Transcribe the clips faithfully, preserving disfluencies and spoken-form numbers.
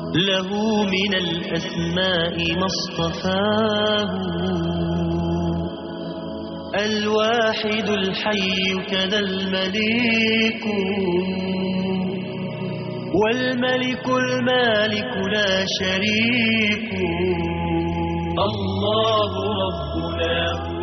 له من الأسماء ما اصطفاه، الواحد الحي كذا المليك، والملك المالك لا شريك. الله ربنا هو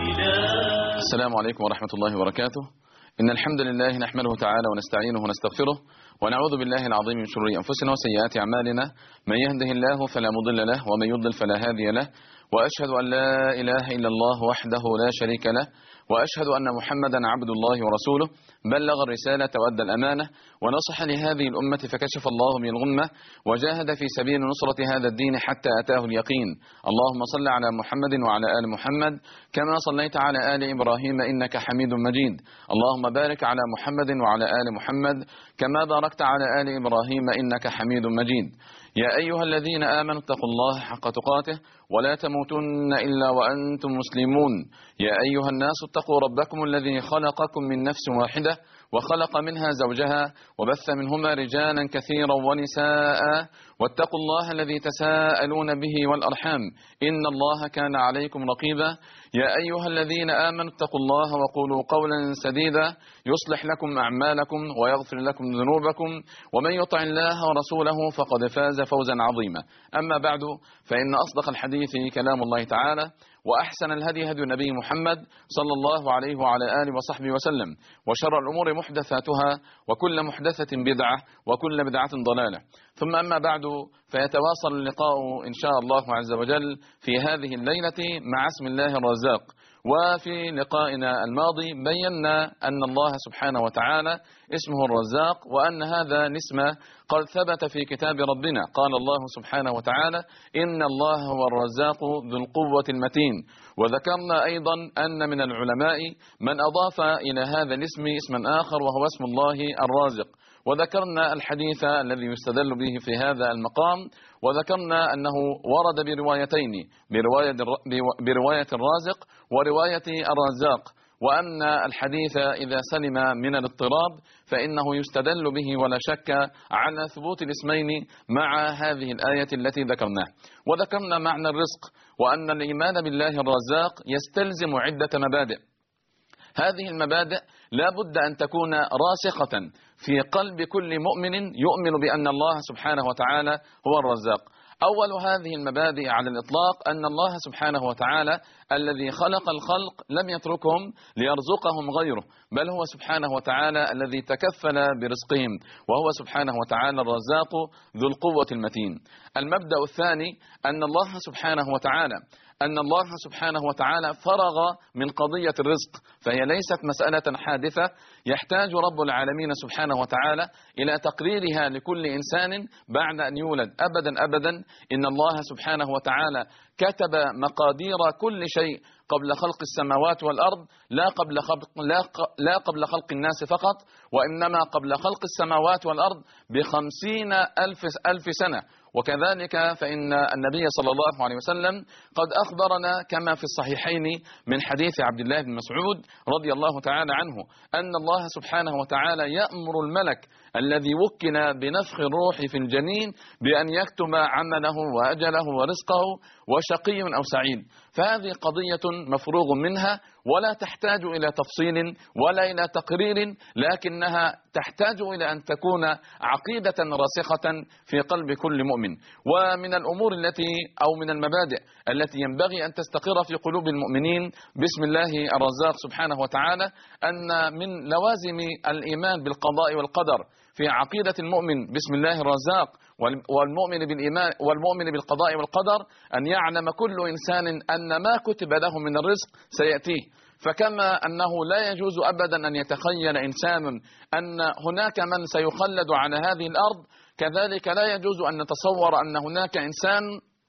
الإله. السلام عليكم ورحمة الله وبركاته. إن الحمد لله نحمده تعالى ونستعينه ونستغفره، ونعوذ بالله العظيم من شرور أنفسنا وسيئات أعمالنا. من يهده الله فلا مضل له، ومن يضلل فلا هادي له. وأشهد أن لا إله إلا الله وحده لا شريك له، وأشهد أن محمدا عبد الله ورسوله، بلغ الرسالة وأدى الأمانة ونصح لهذه الأمة فكشف الله من الغمة، وجاهد في سبيل نصرة هذا الدين حتى أتاه اليقين. اللهم صل على محمد وعلى آل محمد كما صليت على آل إبراهيم إنك حميد مجيد. اللهم بارك على محمد وعلى آل محمد كما باركت على آل إبراهيم إنك حميد مجيد. يا أيها الذين آمنوا اتقوا الله حق تقاته ولا تموتن إلا وأنتم مسلمون. يا أيها الناس اتقوا ربكم الذي خلقكم من نفس واحدة وخلق منها زوجها وبث منهما رجالا كثيرا ونساء، واتقوا الله الذي تساءلون به والأرحام إن الله كان عليكم رقيبا. يا أيها الذين آمنوا اتقوا الله وقولوا قولا سديدا يصلح لكم أعمالكم ويغفر لكم ذنوبكم، ومن يطع الله ورسوله فقد فاز فوزا عظيما. أما بعد، فإن أصدق الحديث كلام الله تعالى، وأحسن الهدي هدي النبي محمد صلى الله عليه وعلى آله وصحبه وسلم، وشر الأمور محدثاتها، وكل محدثة بدعة، وكل بدعة ضلالة. ثم أما بعد، فيتواصل اللقاء إن شاء الله عز وجل في هذه الليلة مع اسم الله الرزاق. وفي لقائنا الماضي بينا أن الله سبحانه وتعالى اسمه الرزاق، وأن هذا الاسم قد ثبت في كتاب ربنا. قال الله سبحانه وتعالى: إن الله هو الرزاق ذو القوة المتين. وذكرنا أيضا أن من العلماء من أضاف إلى هذا الاسم اسما آخر وهو اسم الله الرازق. وذكرنا الحديث الذي يستدل به في هذا المقام، وذكرنا أنه ورد بروايتين، برواية, برواية الرازق ورواية الرزاق، وأن الحديث إذا سلم من الاضطراب فإنه يستدل به ولا شك على ثبوت الاسمين مع هذه الآية التي ذكرناها. وذكرنا معنى الرزق، وأن الإيمان بالله الرزاق يستلزم عدة مبادئ. هذه المبادئ لا بد أن تكون راسخة في قلب كل مؤمن يؤمن بأن الله سبحانه وتعالى هو الرزاق. أول هذه المبادئ على الإطلاق أن الله سبحانه وتعالى الذي خلق الخلق لم يتركهم ليرزقهم غيره، بل هو سبحانه وتعالى الذي تكفل برزقهم، وهو سبحانه وتعالى الرزاق ذو القوة المتين. المبدأ الثاني أن الله سبحانه وتعالى أن الله سبحانه وتعالى فرغ من قضية الرزق، فهي ليست مسألة حادثة يحتاج رب العالمين سبحانه وتعالى إلى تقريرها لكل إنسان بعد أن يولد. أبدا أبدا، إن الله سبحانه وتعالى كتب مقادير كل شيء قبل خلق السماوات والأرض، لا قبل خلق, لا, لا قبل خلق الناس فقط، وإنما قبل خلق السماوات والأرض بخمسين ألف, ألف سنة. وكذلك فإن النبي صلى الله عليه وسلم قد أخبرنا كما في الصحيحين من حديث عبد الله بن مسعود رضي الله تعالى عنه أن الله سبحانه وتعالى يأمر الملك الذي وكل بنفخ الروح في الجنين بأن يكتب عمله وأجله ورزقه وشقي أو سعيد. فهذه قضية مفروغ منها ولا تحتاج إلى تفصيل ولا إلى تقرير، لكنها تحتاج إلى أن تكون عقيدة راسخة في قلب كل مؤمن. ومن الأمور التي أو من المبادئ التي ينبغي أن تستقر في قلوب المؤمنين باسم الله الرزاق سبحانه وتعالى أن من لوازم الإيمان بالقضاء والقدر في عقيدة المؤمن باسم الله الرزاق والمؤمن بالإيمان والمؤمن بالقضاء والقدر أن يعلم كل إنسان أن ما كتب له من الرزق سيأتيه. فكما أنه لا يجوز أبدا أن يتخيل إنسان أن هناك من سيخلد على هذه الأرض، كذلك لا يجوز أن نتصور أن هناك إنسان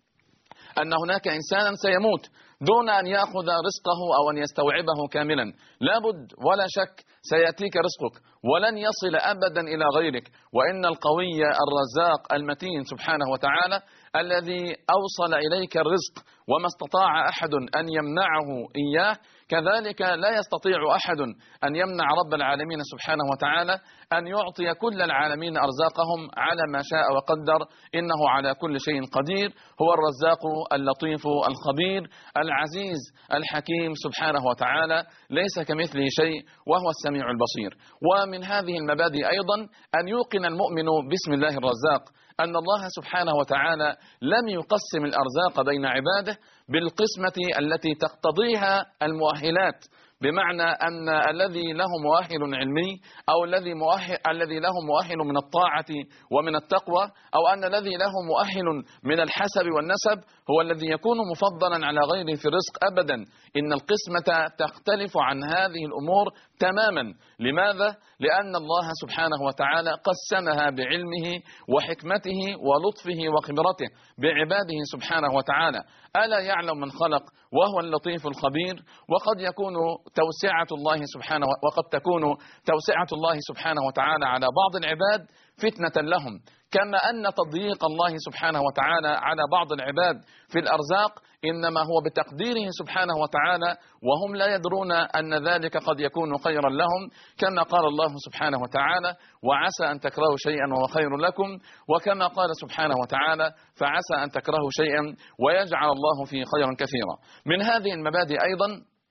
أن هناك إنسانا سيموت دون أن يأخذ رزقه أو أن يستوعبه كاملا. لابد ولا شك سيأتيك رزقك، ولن يصل أبدا إلى غيرك. وإن القوي الرزاق المتين سبحانه وتعالى الذي أوصل إليك الرزق وما استطاع أحد أن يمنعه إياه، كذلك لا يستطيع أحد أن يمنع رب العالمين سبحانه وتعالى أن يعطي كل العالمين أرزاقهم على ما شاء وقدر، إنه على كل شيء قدير. هو الرزاق اللطيف الخبير العزيز الحكيم سبحانه وتعالى، ليس كمثله شيء وهو السميع البصير. ومن هذه المبادئ أيضا أن يوقن المؤمن باسم الله الرزاق، أن الله سبحانه وتعالى لم يقسم الأرزاق بين عباده بالقسمة التي تقتضيها المؤهلات، بمعنى أن الذي له مؤهل علمي أو الذي مؤهل الذي له مؤهل من الطاعة ومن التقوى، أو أن الذي له مؤهل من الحسب والنسب هو الذي يكون مفضلا على غيره في الرزق. أبدا، إن القسمة تختلف عن هذه الأمور تماما. لماذا؟ لأن الله سبحانه وتعالى قسمها بعلمه وحكمته ولطفه وخبرته بعباده سبحانه وتعالى. ألا يعلم من خلق وهو اللطيف الخبير؟ وقد يكون توسعة الله سبحانه وقد تكون توسعة الله سبحانه وتعالى على بعض العباد فتنة لهم، كما أن تضييق الله سبحانه وتعالى على بعض العباد في الأرزاق إنما هو بتقديره سبحانه وتعالى، وهم لا يدرون أن ذلك قد يكون خيرا لهم، كما قال الله سبحانه وتعالى: وعسى أن تكرهوا شيئا وهو خير لكم، وكما قال سبحانه وتعالى: فعسى أن تكرهوا شيئا ويجعل الله فيه خيرا كثيرا. من هذه المبادئ أيضا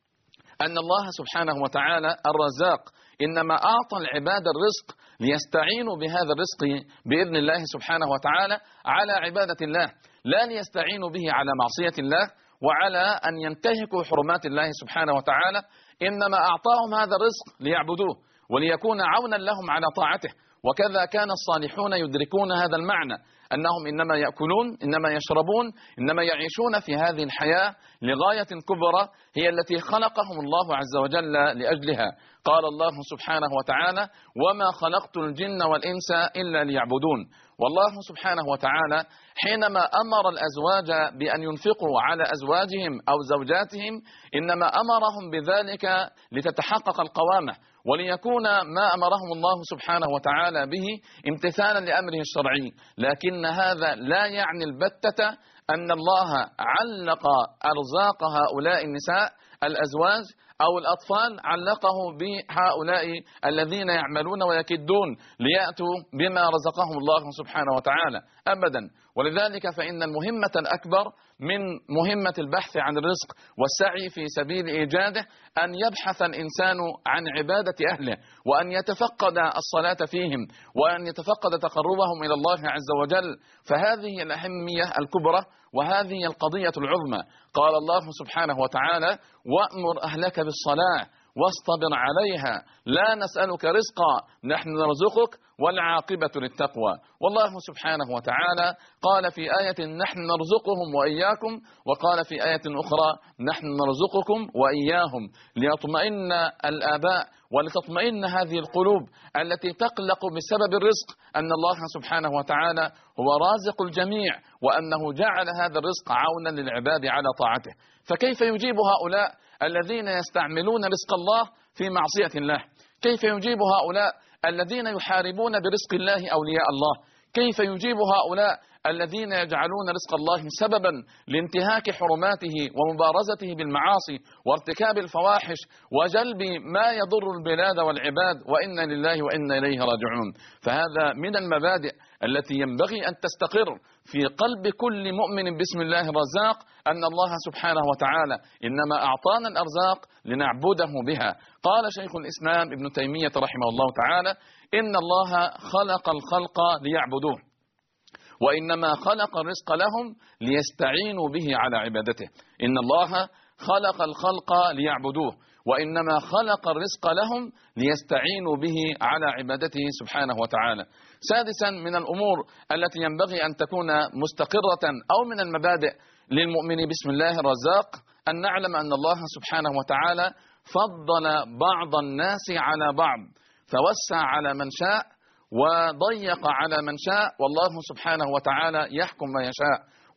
أن الله سبحانه وتعالى الرزاق إنما أعطى العباد الرزق ليستعينوا بهذا الرزق بإذن الله سبحانه وتعالى على عبادة الله، لا ليستعينوا به على معصية الله وعلى أن ينتهكوا حرمات الله سبحانه وتعالى. إنما أعطاهم هذا الرزق ليعبدوه وليكون عونا لهم على طاعته. وكذا كان الصالحون يدركون هذا المعنى، أنهم إنما يأكلون، إنما يشربون، إنما يعيشون في هذه الحياة لغاية كبرى هي التي خلقهم الله عز وجل لأجلها. قال الله سبحانه وتعالى: وما خلقت الجن والإنس إلا ليعبدون. والله سبحانه وتعالى حينما أمر الأزواج بأن ينفقوا على أزواجهم أو زوجاتهم إنما أمرهم بذلك لتتحقق القوامة، وليكون ما أمرهم الله سبحانه وتعالى به امتثالا لأمره الشرعي. لكن هذا لا يعني البتة أن الله علق أرزاق هؤلاء النساء الأزواج أو الأطفال علقه بهؤلاء الذين يعملون ويكدون ليأتوا بما رزقهم الله سبحانه وتعالى، أبدا. ولذلك فإن المهمة الأكبر من مهمة البحث عن الرزق والسعي في سبيل إيجاده أن يبحث الإنسان عن عبادة أهله، وأن يتفقد الصلاة فيهم، وأن يتفقد تقربهم إلى الله عز وجل. فهذه الأهمية الكبرى وهذه القضية العظمى. قال الله سبحانه وتعالى: وأمر أهلك بالصلاة واصطبر عليها لا نسألك رزقا نحن نرزقك والعاقبة للتقوى. والله سبحانه وتعالى قال في آية: نحن نرزقهم وإياكم، وقال في آية أخرى: نحن نرزقكم وإياهم، ليطمئن الآباء ولتطمئن هذه القلوب التي تقلق بسبب الرزق أن الله سبحانه وتعالى هو رازق الجميع، وأنه جعل هذا الرزق عونا للعباد على طاعته. فكيف يجيب هؤلاء الذين يستعملون رزق الله في معصية الله؟ كيف يجيب هؤلاء الذين يحاربون برزق الله أولياء الله؟ كيف يجيب هؤلاء الذين يجعلون رزق الله سببا لانتهاك حرماته ومبارزته بالمعاصي وارتكاب الفواحش وجلب ما يضر البلاد والعباد، وإنا لله وإنا إليه راجعون؟ فهذا من المبادئ التي ينبغي أن تستقر في قلب كل مؤمن باسم الله الرزاق، أن الله سبحانه وتعالى إنما أعطانا الأرزاق لنعبده بها. قال شيخ الإسلام ابن تيمية رحمه الله تعالى: إن الله خلق الخلق ليعبدوه، وإنما خلق الرزق لهم ليستعينوا به على عبادته. إن الله خلق الخلق ليعبدوه، وإنما خلق الرزق لهم ليستعينوا به على عبادته سبحانه وتعالى. سادسا من الأمور التي ينبغي أن تكون مستقرة أو من المبادئ للمؤمن باسم الله الرزاق أن نعلم أن الله سبحانه وتعالى فضل بعض الناس على بعض، فوسع على من شاء وضيق على من شاء، والله سبحانه وتعالى يحكم ما يشاء.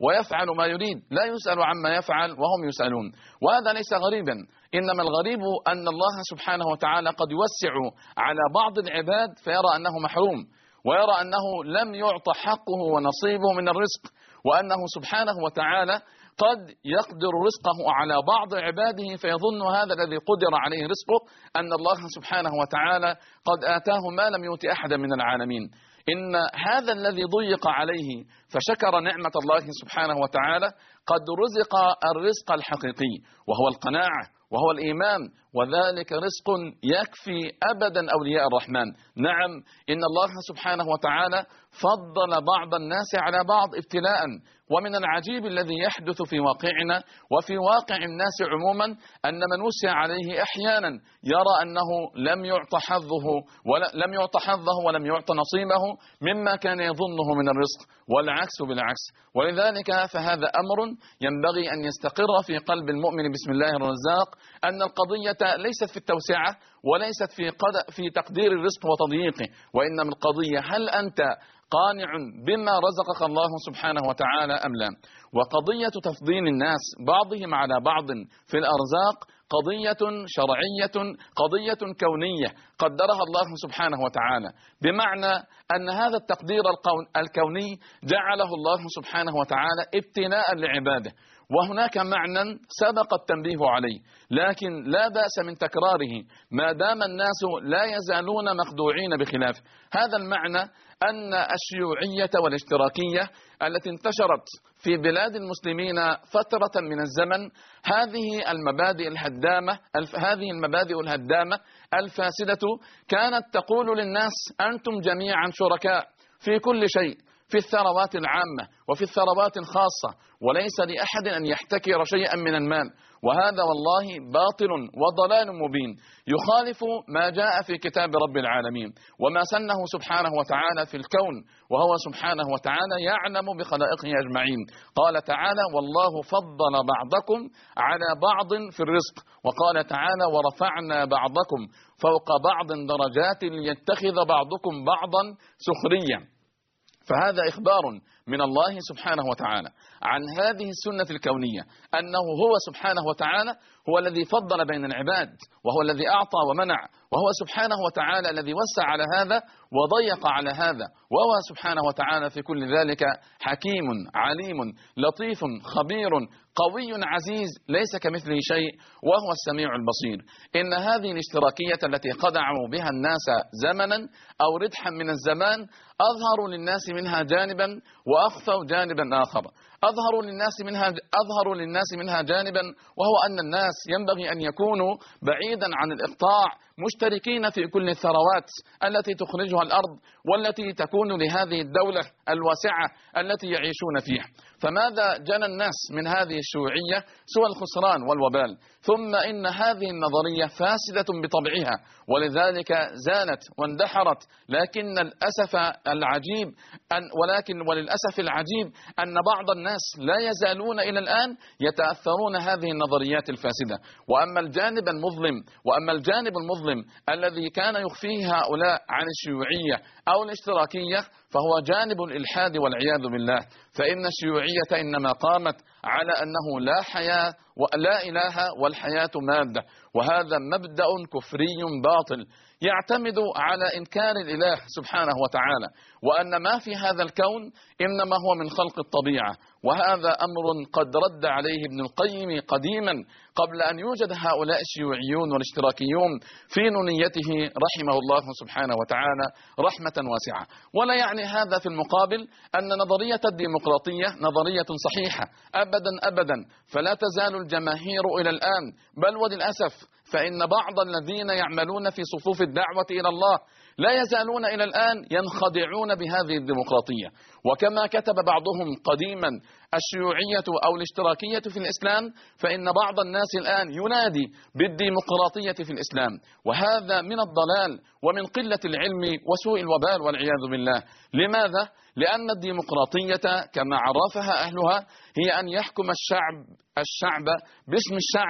ويفعل ما يريد، لا يسأل عما يفعل وهم يسألون. وهذا ليس غريبا، إنما الغريب أن الله سبحانه وتعالى قد يوسع على بعض العباد فيرى أنه محروم، ويرى أنه لم يعطى حقه ونصيبه من الرزق، وأنه سبحانه وتعالى قد يقدر رزقه على بعض عباده فيظن هذا الذي قدر عليه رزقه أن الله سبحانه وتعالى قد آتاه ما لم يؤت أحدا من العالمين. إن هذا الذي ضيق عليه فشكر نعمة الله سبحانه وتعالى قد رزق الرزق الحقيقي، وهو القناعة وهو الإيمان، وذلك رزق يكفي أبدا أولياء الرحمن. نعم، إن الله سبحانه وتعالى فضل بعض الناس على بعض ابتلاء، ومن العجيب الذي يحدث في واقعنا وفي واقع الناس عموما أن من وسع عليه أحيانا يرى أنه لم يعط حظه ولا لم يعط حظه ولم يعط نصيبه مما كان يظنه من الرزق، والعكس بالعكس. ولذلك فهذا أمر ينبغي أن يستقر في قلب المؤمن بسم الله الرزاق، أن القضية ليست في التوسعة وليست في قد في تقدير الرزق وتضييقه، وإنما القضية هل أنت قانع بما رزقك الله سبحانه وتعالى أم لا. وقضية تفضيل الناس بعضهم على بعض في الأرزاق قضية شرعية، قضية كونية قدرها الله سبحانه وتعالى، بمعنى أن هذا التقدير الكوني جعله الله سبحانه وتعالى ابتلاء لعباده، وهناك معنى سبق التنبيه عليه، لكن لا بأس من تكراره ما دام الناس لا يزالون مخدوعين بخلافه. هذا المعنى أن الشيوعية والاشتراكية التي انتشرت في بلاد المسلمين فترة من الزمن، هذه المبادئ الهدامة هذه المبادئ الهدامة الفاسدة كانت تقول للناس أنتم جميعا شركاء في كل شيء، في الثروات العامة وفي الثروات الخاصة، وليس لأحد أن يحتكر شيئا من المال. وهذا والله باطل وضلال مبين يخالف ما جاء في كتاب رب العالمين وما سنه سبحانه وتعالى في الكون، وهو سبحانه وتعالى يعلم بخلائقه أجمعين. قال تعالى والله فضل بعضكم على بعض في الرزق، وقال تعالى ورفعنا بعضكم فوق بعض درجات ليتخذ بعضكم بعضا سخريا. فهذا إخبار من الله سبحانه وتعالى عن هذه السنة الكونية، أنه هو سبحانه وتعالى هو الذي فضل بين العباد، وهو الذي أعطى ومنع، وهو سبحانه وتعالى الذي وسع على هذا وضيق على هذا، وهو سبحانه وتعالى في كل ذلك حكيم عليم لطيف خبير قوي عزيز ليس كمثله شيء وهو السميع البصير. إن هذه الاشتراكية التي خدعوا بها الناس زمنا أو ردحا من الزمان أظهروا للناس منها جانبا وأخفوا جانبا آخر. أظهروا للناس منها أظهروا للناس منها جانبا وهو أن الناس ينبغي أن يكونوا بعيدا عن الإقطاع، مشتركين في كل الثروات التي تخرجها الأرض والتي تكون لهذه الدولة الواسعة التي يعيشون فيها. فماذا جنى الناس من هذه الشيوعية سوى الخسران والوبال. ثم إن هذه النظرية فاسدة بطبعها، ولذلك زالت واندحرت. لكن الأسف العجيب أن ولكن وللأسف العجيب أن بعض الناس لا يزالون إلى الآن يتأثرون هذه النظريات الفاسدة. وأما الجانب المظلم وأما الجانب المظلم الذي كان يخفيه هؤلاء عن الشيوعية أو الاشتراكية فهو جانب الإلحاد والعياذ بالله. فإن الشيوعية إنما قامت على أنه لا حياة ولا إله والحياة مادة، وهذا مبدأ كفري باطل يعتمد على إنكار الإله سبحانه وتعالى، وأن ما في هذا الكون إنما هو من خلق الطبيعة. وهذا أمر قد رد عليه ابن القيم قديما قبل أن يوجد هؤلاء الشيوعيون والاشتراكيون في نونيته رحمه الله سبحانه وتعالى رحمة واسعة. ولا يعني هذا في المقابل أن نظرية الديمقراطية نظرية صحيحة أبدا أبدا، فلا تزال الجماهير إلى الآن بل وللأسف فإن بعض الذين يعملون في صفوف الدعوة إلى الله لا يزالون إلى الآن ينخدعون بهذه الديمقراطية. وكما كتب بعضهم قديما الشيوعية أو الاشتراكية في الإسلام، فإن بعض الناس الآن ينادي بالديمقراطية في الإسلام، وهذا من الضلال ومن قلة العلم وسوء الوبال والعياذ بالله. لماذا؟ لأن الديمقراطية كما عرفها أهلها هي أن يحكم الشعب الشعب باسم الشعب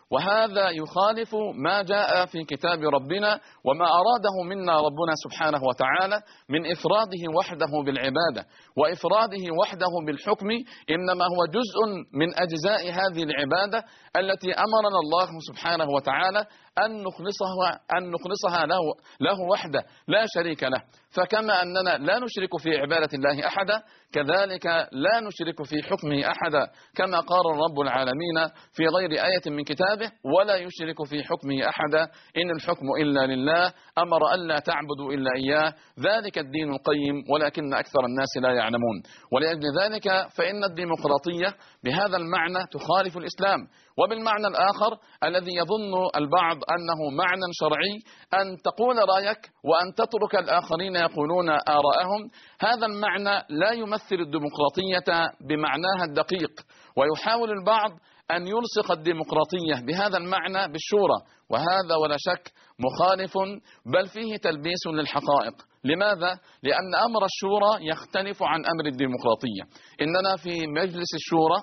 وهذا يخالف ما جاء في كتاب ربنا وما أراده منا ربنا سبحانه وتعالى من إفراده وحده بالعبادة وإفراده وحده بالحكم، إنما هو جزء من أجزاء هذه العبادة التي أمرنا الله سبحانه وتعالى أن نخلصها أن نخلصها له له وحده لا شريك له. فكما أننا لا نشرك في عبادة الله أحدا، كذلك لا نشرك في حكمه أحدا، كما قال رب العالمين في غير آية من كتابه: ولا يشرك في حكمه أحدا إن الحكم إلا لله أمر ألا تعبدوا إلا إياه ذلك الدين القيم ولكن أكثر الناس لا يعلمون. ولأجل ذلك فإن الديمقراطية بهذا المعنى تخالف الإسلام. وبالمعنى الآخر الذي يظن البعض أنه معنى شرعي، أن تقول رأيك وأن تترك الآخرين يقولون آراءهم، هذا المعنى لا يمثل الديمقراطية بمعناها الدقيق. ويحاول البعض أن يلصق الديمقراطية بهذا المعنى بالشورى، وهذا ولا شك مخالف بل فيه تلبيس للحقائق. لماذا؟ لأن أمر الشورى يختلف عن أمر الديمقراطية. إننا في مجلس الشورى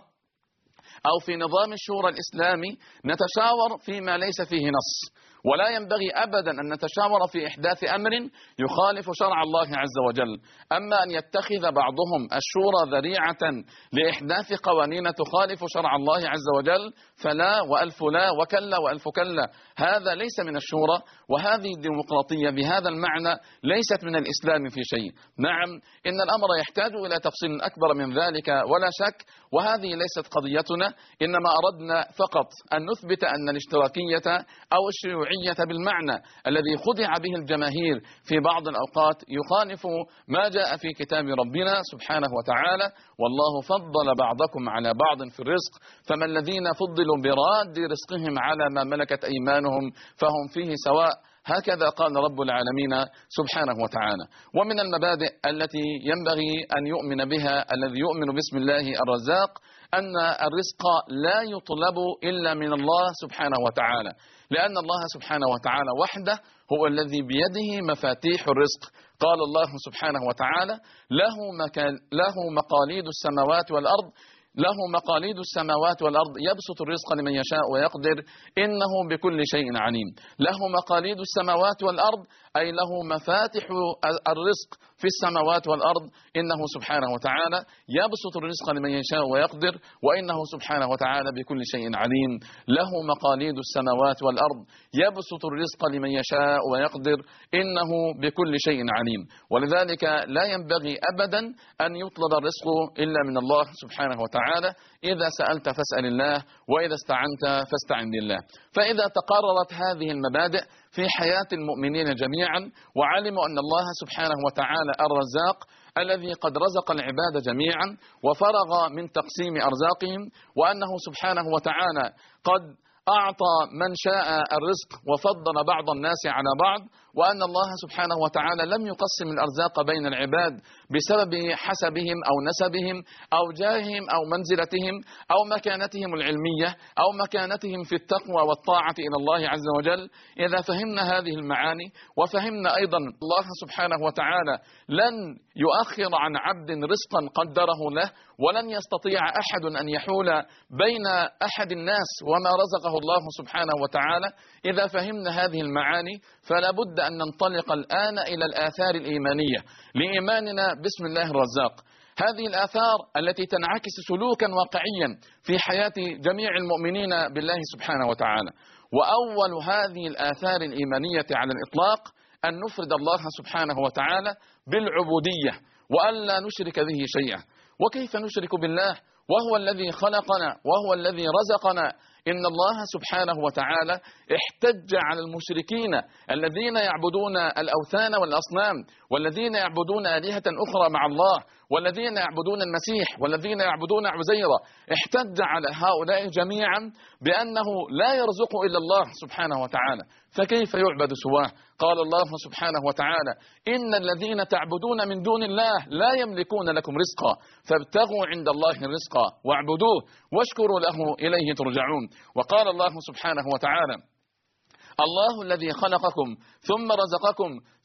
أو في نظام الشورى الإسلامي نتشاور فيما ليس فيه نص، ولا ينبغي أبدا أن نتشاور في إحداث أمر يخالف شرع الله عز وجل. أما أن يتخذ بعضهم الشورى ذريعة لإحداث قوانين تخالف شرع الله عز وجل فلا وألف لا وكلا وألف كلا، هذا ليس من الشورى. وهذه الديمقراطية بهذا المعنى ليست من الإسلام في شيء. نعم، إن الأمر يحتاج إلى تفصيل أكبر من ذلك ولا شك، وهذه ليست قضيتنا. إنما أردنا فقط أن نثبت أن الاشتراكية أو الشيوعية بالمعنى الذي خدع به الجماهير في بعض الأوقات يخالف ما جاء في كتاب ربنا سبحانه وتعالى: والله فضل بعضكم على بعض في الرزق فما الذين فضلوا براد رزقهم على ما ملكت أيمانهم فهم فيه سواء. هكذا قال رب العالمين سبحانه وتعالى. ومن المبادئ التي ينبغي أن يؤمن بها الذي يؤمن باسم الله الرزاق أن الرزق لا يطلب إلا من الله سبحانه وتعالى، لأن الله سبحانه وتعالى وحده هو الذي بيده مفاتيح الرزق. قال الله سبحانه وتعالى: له, مكان له مقاليد السماوات والأرض له مقاليد السماوات والأرض يبسط الرزق لمن يشاء ويقدر إنه بكل شيء عليم. له مقاليد السماوات والأرض أي له مفاتح الرزق في السماوات والأرض، إنه سبحانه وتعالى يبسط الرزق لمن يشاء ويقدر وإنه سبحانه وتعالى بكل شيء عليم. له مقاليد السماوات والأرض يبسط الرزق لمن يشاء ويقدر إنه بكل شيء عليم. ولذلك لا ينبغي أبدا أن يطلب الرزق إلا من الله سبحانه وتعالى. إذا سألت فاسأل الله، وإذا استعنت فاستعن بالله. فإذا تقررت هذه المبادئ في حياة المؤمنين جميعا وعلموا أن الله سبحانه وتعالى الرزاق الذي قد رزق العباد جميعا وفرغ من تقسيم أرزاقهم، وأنه سبحانه وتعالى قد أعطى من شاء الرزق وفضل بعض الناس على بعض، وأن الله سبحانه وتعالى لم يقسم الأرزاق بين العباد بسبب حسبهم أو نسبهم أو جاههم أو منزلتهم أو مكانتهم العلمية أو مكانتهم في التقوى والطاعة إلى الله عز وجل. إذا فهمنا هذه المعاني وفهمنا أيضا الله سبحانه وتعالى لن يؤخر عن عبد رزقا قدره له، ولن يستطيع أحد أن يحول بين أحد الناس وما رزقه الله سبحانه وتعالى. إذا فهمنا هذه المعاني فلا بد أن ننطلق الآن إلى الآثار الإيمانية لإيماننا باسم الله الرزاق. هذه الآثار التي تنعكس سلوكا واقعيا في حياة جميع المؤمنين بالله سبحانه وتعالى. وأول هذه الآثار الإيمانية على الإطلاق أن نفرد الله سبحانه وتعالى بالعبودية وألا نشرك به شيئا. وكيف نشرك بالله وهو الذي خلقنا وهو الذي رزقنا؟ إن الله سبحانه وتعالى احتج على المشركين الذين يعبدون الأوثان والأصنام والذين يعبدون آلهة أخرى مع الله والذين يعبدون المسيح والذين يعبدون عزيرا. احتج على هؤلاء جميعا بأنه لا يرزق إلا الله سبحانه وتعالى، فكيف يعبد سواه؟ قال الله سبحانه وتعالى: إن الذين تعبدون من دون الله لا يملكون لكم رزقا فابتغوا عند الله الرزق واعبدوه واشكروا له إليه ترجعون. وقال الله سبحانه وتعالى: الله الذي خلقكم ثم رزقكم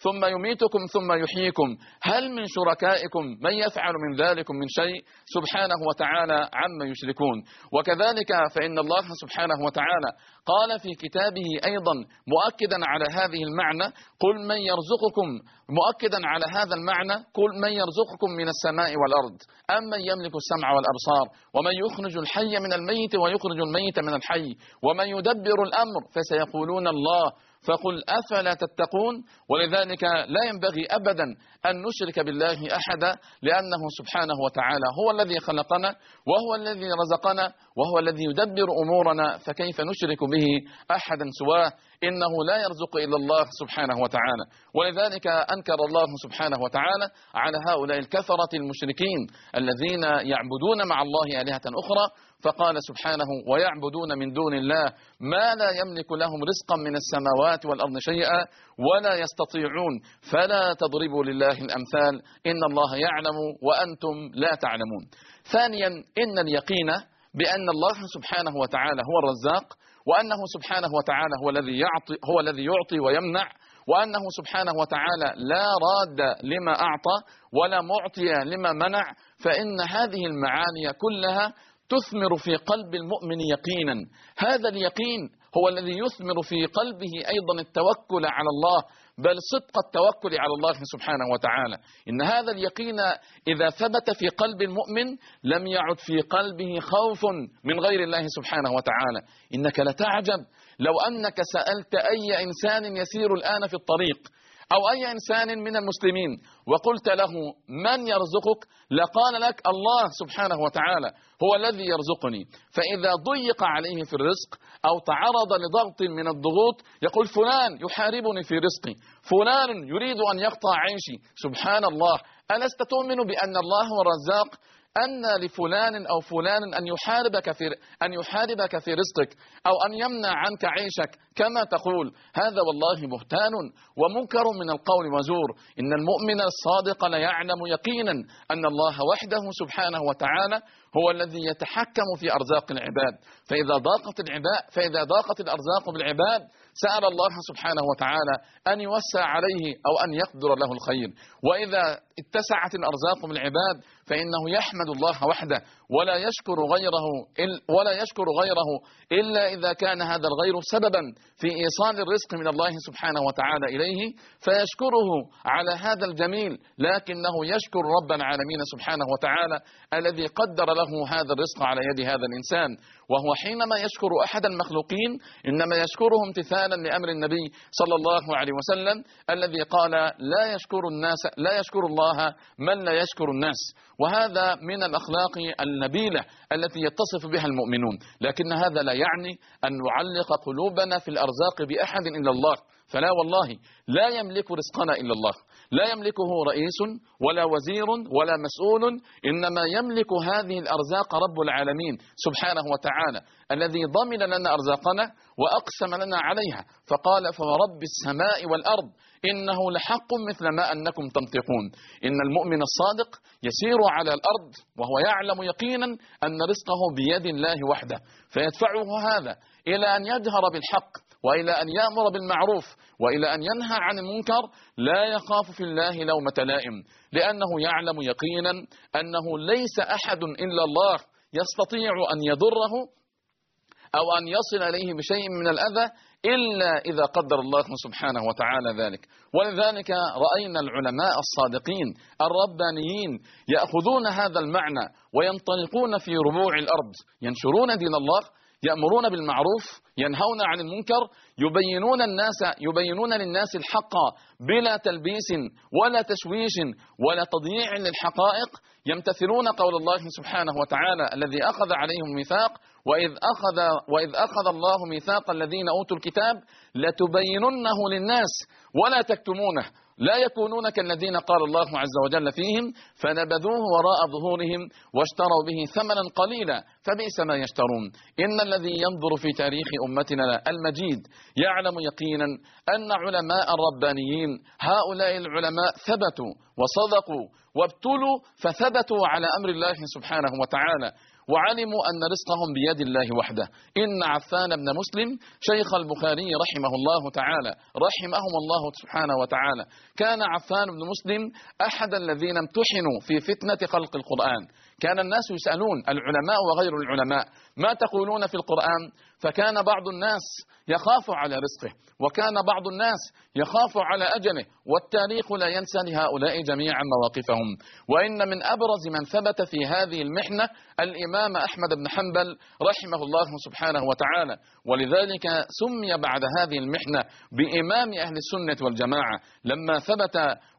ثم يميتكم ثم يحييكم، هل من شركائكم من يفعل من ذلك من شيء؟ سبحانه وتعالى عما يشركون. وكذلك فإن الله سبحانه وتعالى قال في كتابه أيضا مؤكدا على هذه المعنى: قل من يرزقكم، مؤكدا على هذا المعنى: قل من يرزقكم من السماء والأرض أمن يملك السمع والأبصار ومن يخرج الحي من الميت ويخرج الميت من الحي ومن يدبر الأمر فسيقولون الله فقل أفلا تتقون. ولذلك لا ينبغي أبدا أن نشرك بالله أحدا، لأنه سبحانه وتعالى هو الذي خلقنا وهو الذي رزقنا وهو الذي يدبر أمورنا، فكيف نشرك به أحدا سواه؟ إنه لا يرزق إلا الله سبحانه وتعالى. ولذلك أنكر الله سبحانه وتعالى على هؤلاء الكفرة المشركين الذين يعبدون مع الله آلهة أخرى، فقال سبحانه: ويعبدون من دون الله ما لا يملك لهم رزقا من السماوات والأرض شيئا ولا يستطيعون فلا تضربوا لله الأمثال إن الله يعلم وأنتم لا تعلمون. ثانيا، إن اليقين بأن الله سبحانه وتعالى هو الرزاق، وأنه سبحانه وتعالى هو الذي يعطي هو الذي يعطي ويمنع، وأنه سبحانه وتعالى لا راد لما أعطى ولا معطي لما منع، فإن هذه المعاني كلها تثمر في قلب المؤمن يقينا. هذا اليقين هو الذي يثمر في قلبه أيضا التوكل على الله، بل صدق التوكل على الله سبحانه وتعالى. إن هذا اليقين إذا ثبت في قلب المؤمن لم يعد في قلبه خوف من غير الله سبحانه وتعالى. إنك لتعجب لو أنك سألت أي إنسان يسير الآن في الطريق أو أي إنسان من المسلمين وقلت له: من يرزقك؟ لقال لك: الله سبحانه وتعالى هو الذي يرزقني. فإذا ضيق عليه في الرزق أو تعرض لضغط من الضغوط يقول: فلان يحاربني في رزقي، فلان يريد أن يقطع عيشي. سبحان الله، ألست تؤمن بأن الله هو الرزاق؟ أن لفلان أو فلان أن يحاربك في أن يحاربك في رزقك أو أن يمنع عنك عيشك كما تقول؟ هذا والله بهتان ومنكر من القول وزور. إن المؤمن الصادق لا يعلم يقينا أن الله وحده سبحانه وتعالى هو الذي يتحكم في أرزاق العباد. فإذا ضاقت العباد فإذا ضاقت الأرزاق بالعباد سأل الله سبحانه وتعالى أن يوسع عليه أو أن يقدر له الخير، وإذا اتسعت الأرزاق بالعباد فإنه يحمد الله وحده ولا يشكر غيره ولا يشكر غيره إلا إذا كان هذا الغير سببا في إيصال الرزق من الله سبحانه وتعالى إليه، فيشكره على هذا الجميل، لكنه يشكر رب العالمين سبحانه وتعالى الذي قدر له هذا الرزق على يد هذا الإنسان. وهو حينما يشكر أحد المخلوقين إنما يشكره امتثالا لأمر النبي صلى الله عليه وسلم الذي قال: لا يشكر الناس لا يشكر الله من لا يشكر الناس. وهذا من الأخلاق النبيلة التي يتصف بها المؤمنون. لكن هذا لا يعني أن نعلق قلوبنا في الأرزاق بأحد إلا الله، فلا والله لا يملك رزقنا إلا الله، لا يملكه رئيس ولا وزير ولا مسؤول، إنما يملك هذه الأرزاق رب العالمين سبحانه وتعالى الذي ضمن لنا أرزاقنا وأقسم لنا عليها، فقال: فورب السماء والأرض إنه لحق مثل ما أنكم تنطقون. إن المؤمن الصادق يسير على الأرض وهو يعلم يقينا أن رزقه بيد الله وحده، فيدفعه هذا إلى أن يجهر بالحق وإلى أن يأمر بالمعروف وإلى أن ينهى عن المنكر، لا يخاف في الله لومة لائم، لأنه يعلم يقينا أنه ليس أحد إلا الله يستطيع أن يضره أو أن يصل إليه بشيء من الأذى إلا إذا قدر الله سبحانه وتعالى ذلك. ولذلك رأينا العلماء الصادقين الربانيين يأخذون هذا المعنى وينطلقون في ربوع الأرض، ينشرون دين الله، يأمرون بالمعروف، ينهون عن المنكر، يبينون الناس يبينون للناس الحق بلا تلبيس ولا تشويش ولا تضييع للحقائق، يمتثلون قول الله سبحانه وتعالى الذي أخذ عليهم الميثاق: وإذ أخذ وإذ أخذ الله ميثاق الذين أوتوا الكتاب لتبيننه للناس ولا تكتمونه، لا يكونون كالذين قال الله عز وجل فيهم فنبذوه وراء ظهورهم واشتروا به ثمنا قليلا فبئس ما يشترون. إن الذي ينظر في تاريخ أمتنا المجيد يعلم يقينا أن علماء الربانيين هؤلاء العلماء ثبتوا وصدقوا وابتلوا فثبتوا على أمر الله سبحانه وتعالى، وعلموا أن رزقهم بيد الله وحده. إن عفان بن مسلم شيخ البخاري رحمه الله تعالى رحمهم الله سبحانه وتعالى، كان عفان بن مسلم أحد الذين امتحنوا في فتنة خلق القرآن. كان الناس يسألون العلماء وغير العلماء ما تقولون في القرآن، فكان بعض الناس يخاف على رزقه، وكان بعض الناس يخاف على أجله، والتاريخ لا ينسى لهؤلاء جميعا مواقفهم. وإن من أبرز من ثبت في هذه المحنة الإمام أحمد بن حنبل رحمه الله سبحانه وتعالى، ولذلك سمي بعد هذه المحنة بإمام أهل السنة والجماعة لما ثبت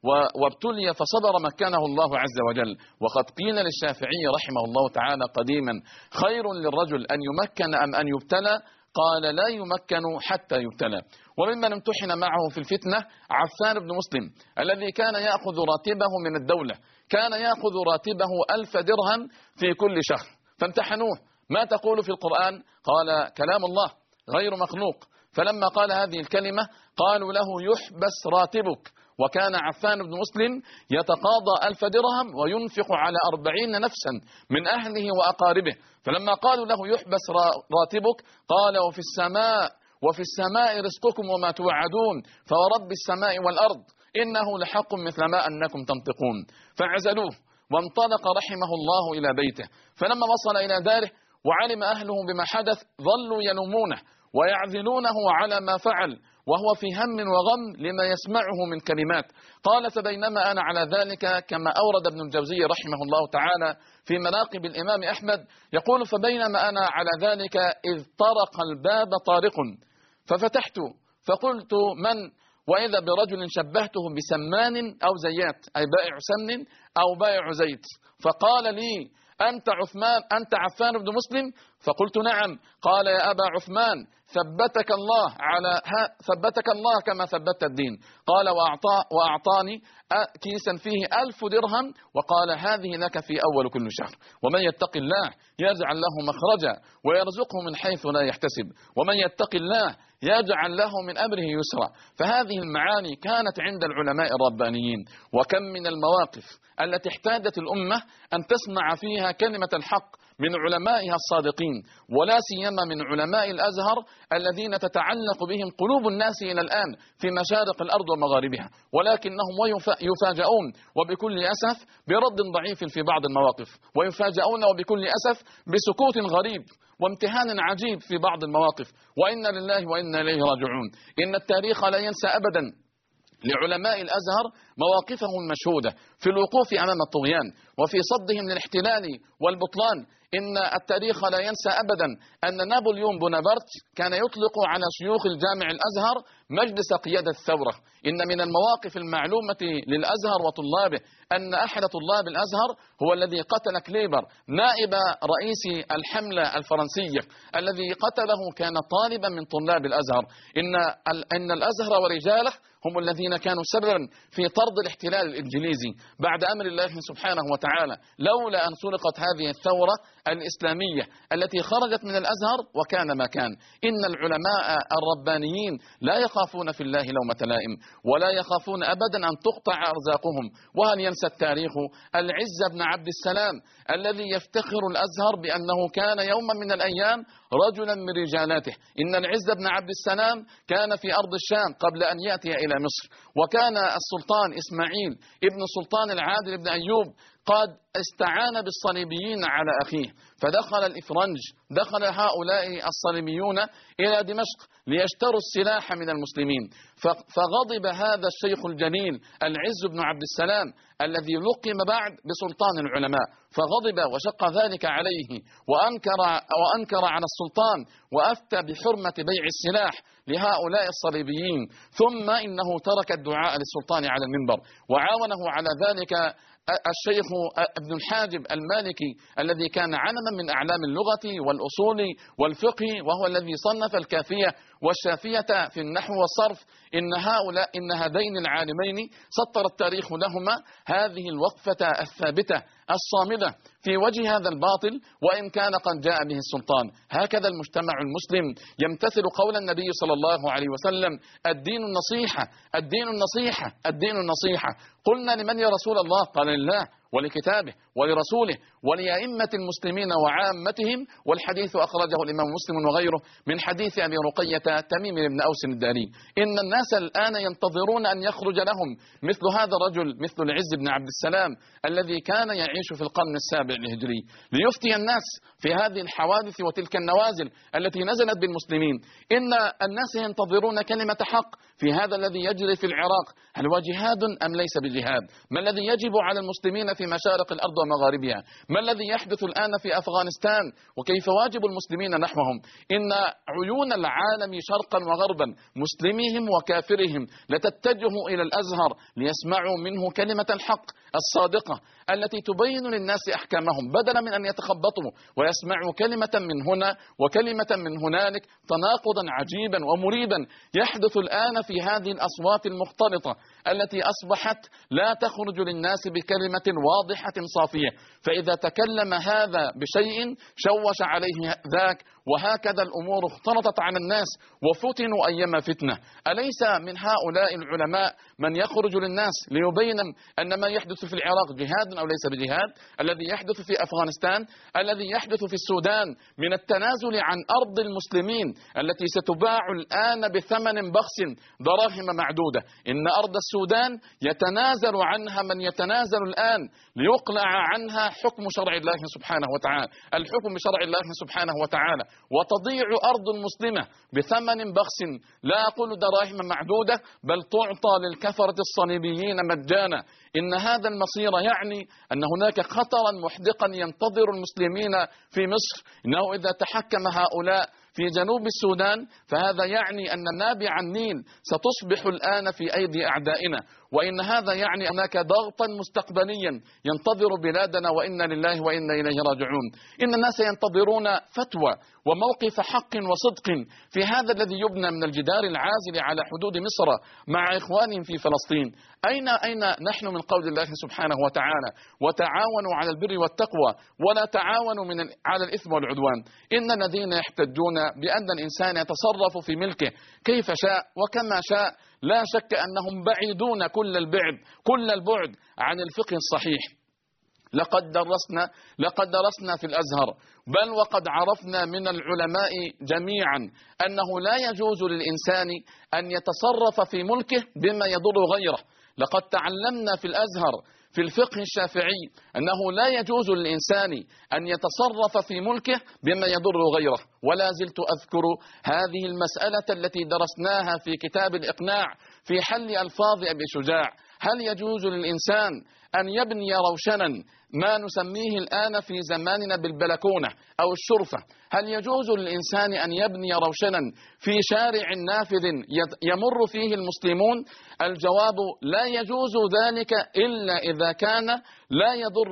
وابتلي فصبر مكنه الله عز وجل. وقد قيل للشافعي رحمه الله تعالى قديما: خير للرجل أن يمكن أم أن يبتلى؟ قال: لا يمكن حتى يبتلى. وممن امتحن معه في الفتنة عفان بن مسلم الذي كان يأخذ راتبه من الدولة، كان يأخذ راتبه ألف درهم في كل شهر، فامتحنوه: ما تقول في القرآن؟ قال: كلام الله غير مخلوق. فلما قال هذه الكلمة قالوا له: يحبس راتبك. وكان عفان بن مسلم يتقاضى ألف درهم وينفق على أربعين نفسا من أهله وأقاربه. فلما قالوا له: يحبس راتبك، قال: وفي السماء وفي السماء رزقكم وما توعدون، فورب السماء والأرض إنه لحق مثل ما أنكم تنطقون. فعزلوه وانطلق رحمه الله إلى بيته. فلما وصل إلى داره وعلم أهله بما حدث ظلوا يلومونه ويعذلونه على ما فعل، وهو في هم وغم لما يسمعه من كلمات. قال: فبينما أنا على ذلك، كما أورد ابن الجوزي رحمه الله تعالى في مناقب الإمام أحمد، يقول: فبينما أنا على ذلك إذ طرق الباب طارق، ففتحت فقلت: من؟ وإذا برجل شبهته بسمان أو زيات، أي بائع سمن أو بائع زيت. فقال لي: أنت عثمان أنت عفان بن مسلم؟ فقلت: نعم. قال: يا أبا عثمان، ثبتك الله على ثبتك الله كما ثبت الدين. قال: وأعطى وأعطاني كيسا فيه ألف درهم، وقال: هذه لك في أول كل شهر، ومن يتق الله يجعل له مخرجا ويرزقه من حيث لا يحتسب، ومن يتق الله يجعل له من أمره يسرا. فهذه المعاني كانت عند العلماء الربانيين. وكم من المواقف التي احتاجت الأمة أن تسمع فيها كلمة الحق من علمائها الصادقين، ولا سيما من علماء الأزهر الذين تتعلق بهم قلوب الناس إلى الآن في مشارق الأرض ومغاربها، ولكنهم يفاجؤون وبكل أسف برد ضعيف في بعض المواقف، ويفاجؤون وبكل أسف بسكوت غريب وامتهان عجيب في بعض المواقف. وإنا لله وإنا إليه راجعون. إن التاريخ لا ينسى أبدا لعلماء الأزهر مواقفهم المشهودة في الوقوف أمام الطغيان وفي صدهم للاحتلال والبطلان. إن التاريخ لا ينسى أبدا أن نابليون بونابرت كان يطلق على شيوخ الجامع الأزهر مجلس قيادة الثورة. إن من المواقف المعلومة للأزهر وطلابه أن أحد طلاب الأزهر هو الذي قتل كليبر نائب رئيس الحملة الفرنسية، الذي قتله كان طالبا من طلاب الأزهر. إن إن الأزهر ورجاله هم الذين كانوا سببا في طرد الاحتلال الإنجليزي بعد أمر الله سبحانه وتعالى، لولا أن سرقت هذه الثورة الإسلامية التي خرجت من الأزهر وكان ما كان. إن العلماء الربانيين لا يخافون في الله لومة لائم، ولا يخافون أبدا أن تقطع أرزاقهم. وهل ينسى التاريخ العز بن عبد السلام الذي يفتخر الأزهر بأنه كان يوما من الأيام رجلا من رجالاته؟ إن العز بن عبد السلام كان في أرض الشام قبل أن يأتي إلى مصر، وكان السلطان إسماعيل ابن السلطان العادل بن أيوب قد استعان بالصليبيين على أخيه، فدخل الإفرنج دخل هؤلاء الصليبيون إلى دمشق ليشتروا السلاح من المسلمين. فغضب هذا الشيخ الجليل العز بن عبد السلام الذي لقب بعد بسلطان العلماء، فغضب وشق ذلك عليه وأنكر, وأنكر على السلطان وأفتى بحرمة بيع السلاح لهؤلاء الصليبيين. ثم إنه ترك الدعاء للسلطان على المنبر، وعاونه على ذلك الشيخ ابن الحاجب المالكي الذي كان علما من أعلام اللغة والأصول والفقه، وهو الذي صنف الكافية والشافية في النحو والصرف. إن هؤلاء إن هذين العالمين سطر التاريخ لهما هذه الوقفة الثابتة الصامدة في وجه هذا الباطل، وإن كان قد جاء به السلطان. هكذا المجتمع المسلم يمتثل قول النبي صلى الله عليه وسلم: الدين النصيحة الدين النصيحة الدين النصيحة. قلنا: لمن يا رسول الله؟ قال: لله ولكتابه ولرسوله ولأئمة المسلمين وعامتهم. والحديث أخرجه الإمام مسلم وغيره من حديث أبي رقية تميم بن أوس الداري. إن الناس الآن ينتظرون أن يخرج لهم مثل هذا الرجل، مثل العز بن عبد السلام الذي كان يعيش في القرن السابع الهجري، ليفتي الناس في هذه الحوادث وتلك النوازل التي نزلت بالمسلمين. إن الناس ينتظرون كلمة حق في هذا الذي يجري في العراق. هل هو جهاد أم ليس بجهاد؟ ما الذي يجب على المسلمين في مشارق الأرض ومغاربها؟ ما الذي يحدث الآن في أفغانستان وكيف واجب المسلمين نحوهم؟ إن عيون العالم شرقا وغربا، مسلميهم وكافرهم، لتتجه إلى الأزهر ليسمعوا منه كلمة الحق الصادقة التي تبين للناس أحكامهم، بدلا من أن يتخبطوا ويسمعوا كلمة من هنا وكلمة من هنالك، تناقضا عجيبا ومريبا يحدث الآن في هذه الأصوات المختلطة التي أصبحت لا تخرج للناس بكلمة واضحة صافية. فإذا تكلم هذا بشيء شوش عليه ذاك، وهكذا الأمور اختلطت على الناس وفتنوا أيما فتنة. أليس من هؤلاء العلماء من يخرج للناس ليبين أن ما يحدث في العراق جهاد أو ليس بجهاد؟ الذي يحدث في أفغانستان، الذي يحدث في السودان من التنازل عن أرض المسلمين التي ستباع الآن بثمن بخس دراهم معدودة. إن أرض السودان يتنازل عنها من يتنازل الآن ليقلع عنها حكم شرع الله سبحانه وتعالى، الحكم بشرع الله سبحانه وتعالى، وتضيع أرض مسلمة بثمن بخس، لا أقول دراهم معدودة، بل تعطى للكفرة الصليبيين مجانا. إن هذا المصير يعني أن هناك خطرا محدقا ينتظر المسلمين في مصر. إنه إذا تحكم هؤلاء في جنوب السودان فهذا يعني أن نابع النيل ستصبح الآن في أيدي أعدائنا، وإن هذا يعني هناك ضغطا مستقبليا ينتظر بلادنا، وإنا لله وإنا إليه راجعون. إن الناس ينتظرون فتوى وموقف حق وصدق في هذا الذي يبنى من الجدار العازل على حدود مصر مع إخوانهم في فلسطين. أين أين نحن من قول الله سبحانه وتعالى وتعاونوا على البر والتقوى ولا تعاونوا من على الإثم والعدوان؟ إن الذين يحتجون بأن الإنسان يتصرف في ملكه كيف شاء وكما شاء لا شك أنهم بعيدون كل البعد كل البعد عن الفقه الصحيح. لقد درسنا لقد درسنا في الأزهر، بل وقد عرفنا من العلماء جميعا أنه لا يجوز للإنسان أن يتصرف في ملكه بما يضر غيره. لقد تعلمنا في الأزهر في الفقه الشافعي أنه لا يجوز للإنسان أن يتصرف في ملكه بما يضر غيره. ولا زلت أذكر هذه المسألة التي درسناها في كتاب الإقناع في حل ألفاظ أبي شجاع. هل يجوز للإنسان أن يبني روشنا ما نسميه الآن في زماننا بالبلكونة أو الشرفة؟ هل يجوز للإنسان أن يبني روشنا في شارع نافذ يمر فيه المسلمون؟ الجواب لا يجوز ذلك إلا إذا كان لا يضر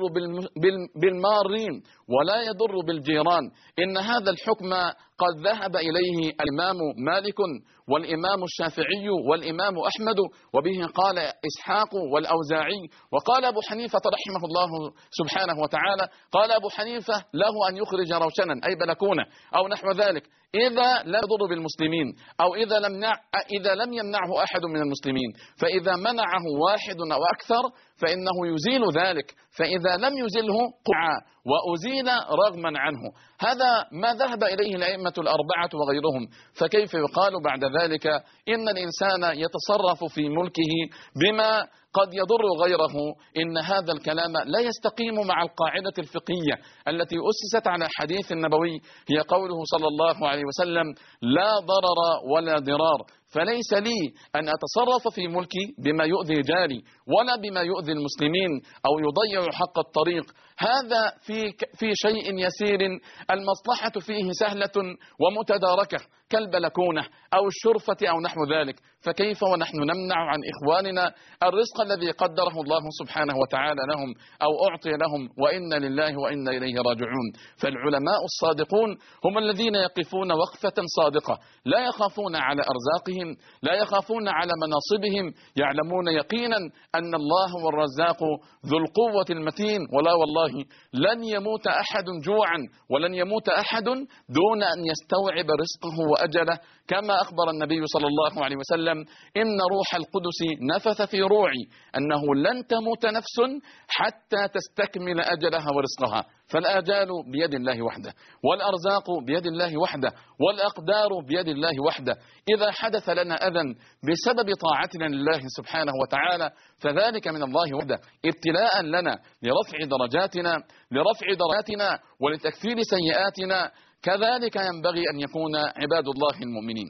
بالمارين ولا يضر بالجيران. إن هذا الحكم قد ذهب إليه الإمام مالك والإمام الشافعي والإمام أحمد، وبه قال إسحاق والأوزاعي، وقال أبو حنيفة رحمه الله سبحانه وتعالى، قال أبو حنيفة له أن يخرج روشنا أي بلكونة أو نحو ذلك إذا لا يضر بالمسلمين، أو إذا لم نع... إذا لم يمنعه أحد من المسلمين. فإذا منعه واحد أو أكثر فإنه يزيل ذلك، فإذا لم يزله قطع وأزيل رغما عنه. هذا ما ذهب إليه الأئمة الأربعة وغيرهم. فكيف يقال بعد ذلك إن الإنسان يتصرف في ملكه بما قد يضر غيره؟ إن هذا الكلام لا يستقيم مع القاعدة الفقهية التي أسست على حديث النبوي، هي قوله صلى الله عليه وسلم: لا ضرر ولا ضرار. فليس لي أن أتصرف في ملكي بما يؤذي جاري ولا بما يؤذي المسلمين أو يضيع حق الطريق. هذا في في شيء يسير المصلحة فيه سهلة ومتداركة كالبلكونة أو الشرفة أو نحو ذلك. فكيف ونحن نمنع عن إخواننا الرزق الذي قدره الله سبحانه وتعالى لهم أو أعطي لهم، وإنا لله وإنا إليه راجعون. فالعلماء الصادقون هم الذين يقفون وقفة صادقة لا يخافون على أرزاقهم أموالهم، لا يخافون على مناصبهم، يعلمون يقينا أن الله هو الرزاق ذو القوة المتين. ولا والله لن يموت أحد جوعا ولن يموت أحد دون أن يستوعب رزقه وأجله، كما أخبر النبي صلى الله عليه وسلم: إن روح القدس نفث في روعي أنه لن تموت نفس حتى تستكمل أجلها ورزقها. فالآجال بيد الله وحده، والأرزاق بيد الله وحده، والأقدار بيد الله وحده. إذا حدث لنا أذى بسبب طاعتنا لله سبحانه وتعالى فذلك من الله وحده، ابتلاء لنا لرفع درجاتنا لرفع درجاتنا ولتكفير سيئاتنا. كذلك ينبغي أن يكون عباد الله المؤمنين،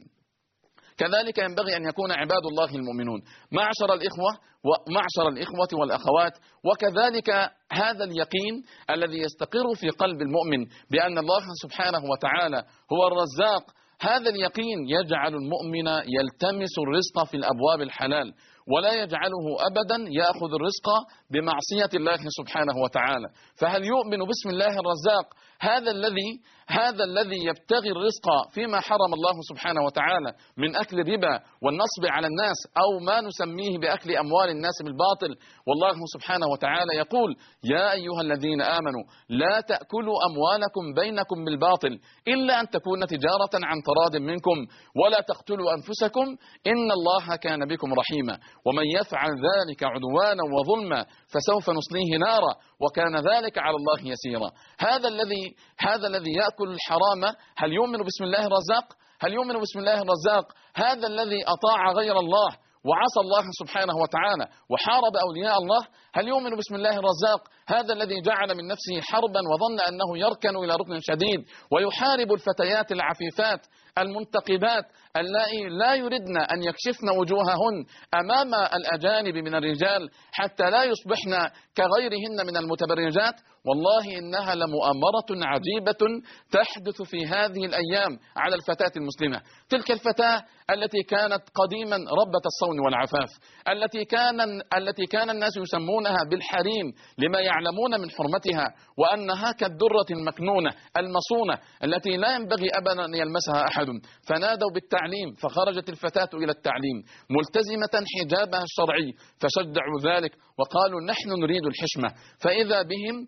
كذلك ينبغي أن يكون عباد الله المؤمنون. معشر الإخوة ومعشر الإخوة والأخوات، وكذلك هذا اليقين الذي يستقر في قلب المؤمن بأن الله سبحانه وتعالى هو الرزاق، هذا اليقين يجعل المؤمن يلتمس الرزق في الأبواب الحلال، ولا يجعله أبدا يأخذ الرزق بمعصية الله سبحانه وتعالى. فهل يؤمن باسم الله الرزاق هذا الذي هذا الذي يبتغي الرزق فيما حرم الله سبحانه وتعالى من أكل الربا والنصب على الناس، أو ما نسميه بأكل أموال الناس بالباطل؟ والله سبحانه وتعالى يقول: يا أيها الذين آمنوا لا تأكلوا أموالكم بينكم بالباطل إلا أن تكون تجارة عن تراض منكم ولا تقتلوا أنفسكم إن الله كان بكم رحيما ومن يفعل ذلك عدوانا وظلما فسوف نصليه نارا وكان ذلك على الله يسيرا. هذا الذي هذا الذي يأكل الحرام هل يؤمن باسم الله الرزاق؟ هل يؤمن باسم الله الرزاق هذا الذي أطاع غير الله وعصى الله سبحانه وتعالى وحارب أولياء الله؟ هل يؤمن باسم الله الرزاق هذا الذي جعل من نفسه حربا وظن أنه يركن إلى ركن شديد ويحارب الفتيات العفيفات المنتقبات اللائي لا يردن أن يكشفن وجوههن أمام الأجانب من الرجال حتى لا يصبحن كغيرهن من المتبرجات؟ والله إنها لمؤامرة عجيبة تحدث في هذه الأيام على الفتاة المسلمة. تلك الفتاة التي كانت قديما ربة الصون والعفاف، التي كان التي كان الناس يسمونها بالحريم لما يعلمون من حرمتها وأنها كالدرة المكنونة المصونة التي لا ينبغي أبدا أن يلمسها أحد. فنادوا بالتعليم فخرجت الفتاة إلى التعليم ملتزمة حجابها الشرعي فشجعوا ذلك وقالوا: نحن نريد الحشمة. فإذا بهم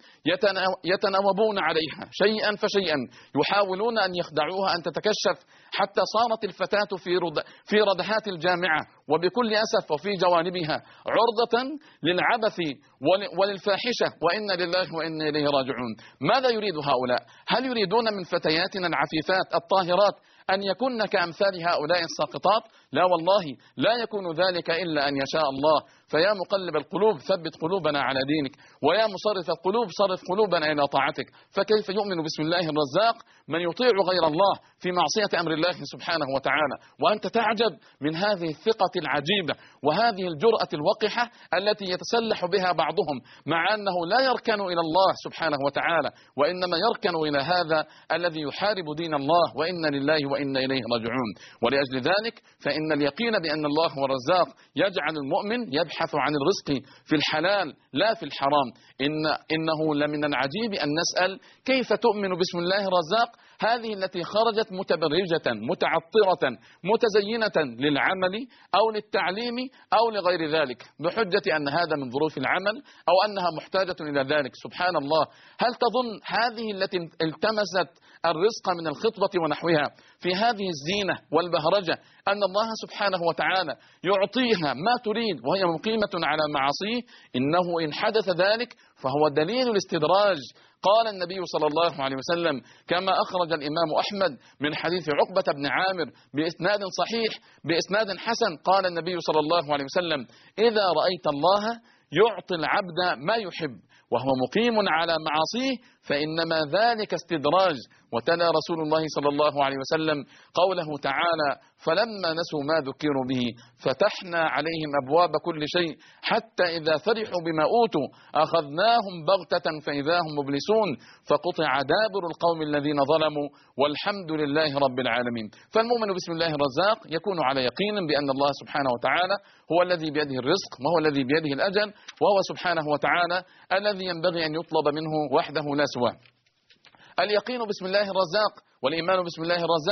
يتناوبون عليها شيئا فشيئا، يحاولون أن يخدعوها أن تتكشف، حتى صارت الفتاة في رد في ردهات الجامعة وبكل أسف وفي جوانبها عرضة للعبث وللفاحشة، وإن لله وإنا إليه راجعون. ماذا يريد هؤلاء؟ هل يريدون من فتياتنا العفيفات الطاهرات أن يكون كأمثال هؤلاء الساقطات؟ لا والله، لا يكون ذلك إلا أن يشاء الله. فيا مقلب القلوب ثبت قلوبنا على دينك، ويا مصرف القلوب صرف قلوبنا إلى طاعتك. فكيف يؤمن باسم الله الرزاق من يطيع غير الله في معصية أمر الله سبحانه وتعالى؟ وأنت تعجب من هذه الثقة العجيبة وهذه الجرأة الوقحة التي يتسلح بها بعضهم، مع أنه لا يركن إلى الله سبحانه وتعالى، وإنما يركن إلى هذا الذي يحارب دين الله، وإنا لله وإنا إليه راجعون. ولأجل ذلك فإن اليقين بأن الله هو الرزاق يجعل المؤمن يبحث عن الرزق في الحلال لا في الحرام. إن إنه لمن العجيب أن نسأل: كيف تؤمن باسم الله الرزاق هذه التي خرجت متبرجة متعطرة متزينة للعمل أو للتعليم أو لغير ذلك بحجة أن هذا من ظروف العمل أو أنها محتاجة إلى ذلك؟ سبحان الله. هل تظن هذه التي التمست الرزق من الخطبة ونحوها في هذه الزينة والبهرجة أن الله سبحانه وتعالى يعطيها ما تريد وهي مقيمة على معاصيه؟ إنه إن حدث ذلك فهو دليل الاستدراج. قال النبي صلى الله عليه وسلم كما أخرج الإمام أحمد من حديث عقبة بن عامر بإسناد صحيح بإسناد حسن، قال النبي صلى الله عليه وسلم: إذا رأيت الله يعطي العبد ما يحب وهو مقيم على معاصيه فإنما ذلك استدراج. وتلا رسول الله صلى الله عليه وسلم قوله تعالى: فلما نسوا ما ذكروا به فتحنا عليهم أبواب كل شيء حتى إذا فرحوا بما أوتوا أخذناهم بغتة فإذا هم مبلسون فقطع دابر القوم الذين ظلموا والحمد لله رب العالمين. فالمؤمن باسم الله الرزاق يكون على يقين بأن الله سبحانه وتعالى هو الذي بيده الرزق وهو الذي بيده الأجل، وهو سبحانه وتعالى الذي ينبغي أن يطلب منه وحده لا سواه. اليقين باسم الله الرزاق والإيمان باسم الله الرزاق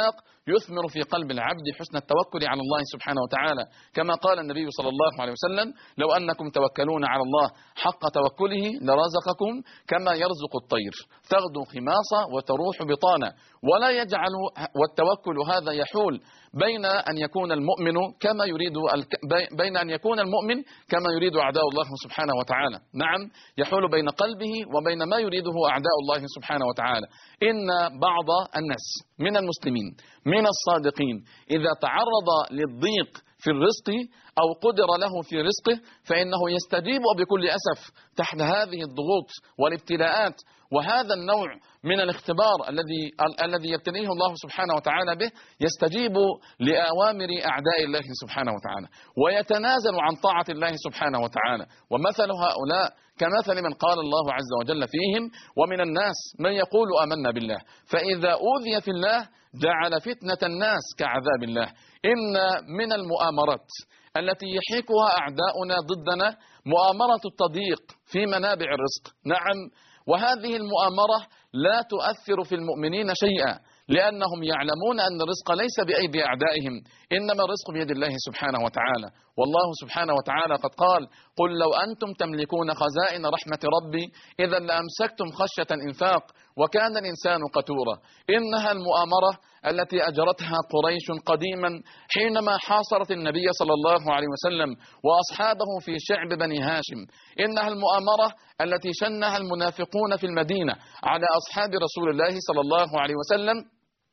يثمر في قلب العبد حسن التوكل على الله سبحانه وتعالى، كما قال النبي صلى الله عليه وسلم: لو أنكم توكلون على الله حق توكله لرزقكم كما يرزق الطير تغدو خماصا وتروح بطانا. ولا يجعل والتوكل هذا يحول بين أن يكون المؤمن كما يريد بين أن يكون المؤمن كما يريد أعداء الله سبحانه وتعالى. نعم، يحول بين قلبه وبين ما يريده أعداء الله سبحانه وتعالى. إن بعض الناس من المسلمين من الصادقين إذا تعرض للضيق في الرزق أو قدر له في رزقه فإنه يستجيب بكل أسف تحت هذه الضغوط والابتلاءات وهذا النوع من الاختبار الذي الذي يبتليه الله سبحانه وتعالى به، يستجيب لأوامر أعداء الله سبحانه وتعالى ويتنازل عن طاعة الله سبحانه وتعالى. ومثل هؤلاء كمثل من قال الله عز وجل فيهم: ومن الناس من يقول آمنا بالله فإذا أوذي في الله جعل فتنة الناس كعذاب الله. إن من المؤامرات التي يحيكها أعداؤنا ضدنا مؤامرة التضييق في منابع الرزق. نعم، وهذه المؤامرة لا تؤثر في المؤمنين شيئا، لأنهم يعلمون أن الرزق ليس بأيدي أعدائهم، إنما الرزق بيد الله سبحانه وتعالى. والله سبحانه وتعالى قد قال: قل لو أنتم تملكون خزائن رحمة ربي إذا لأمسكتم خشية الإنفاق وكان الإنسان قتورا. إنها المؤامرة التي أجرتها قريش قديما حينما حاصرت النبي صلى الله عليه وسلم وأصحابه في شعب بني هاشم. إنها المؤامرة التي شنها المنافقون في المدينة على أصحاب رسول الله صلى الله عليه وسلم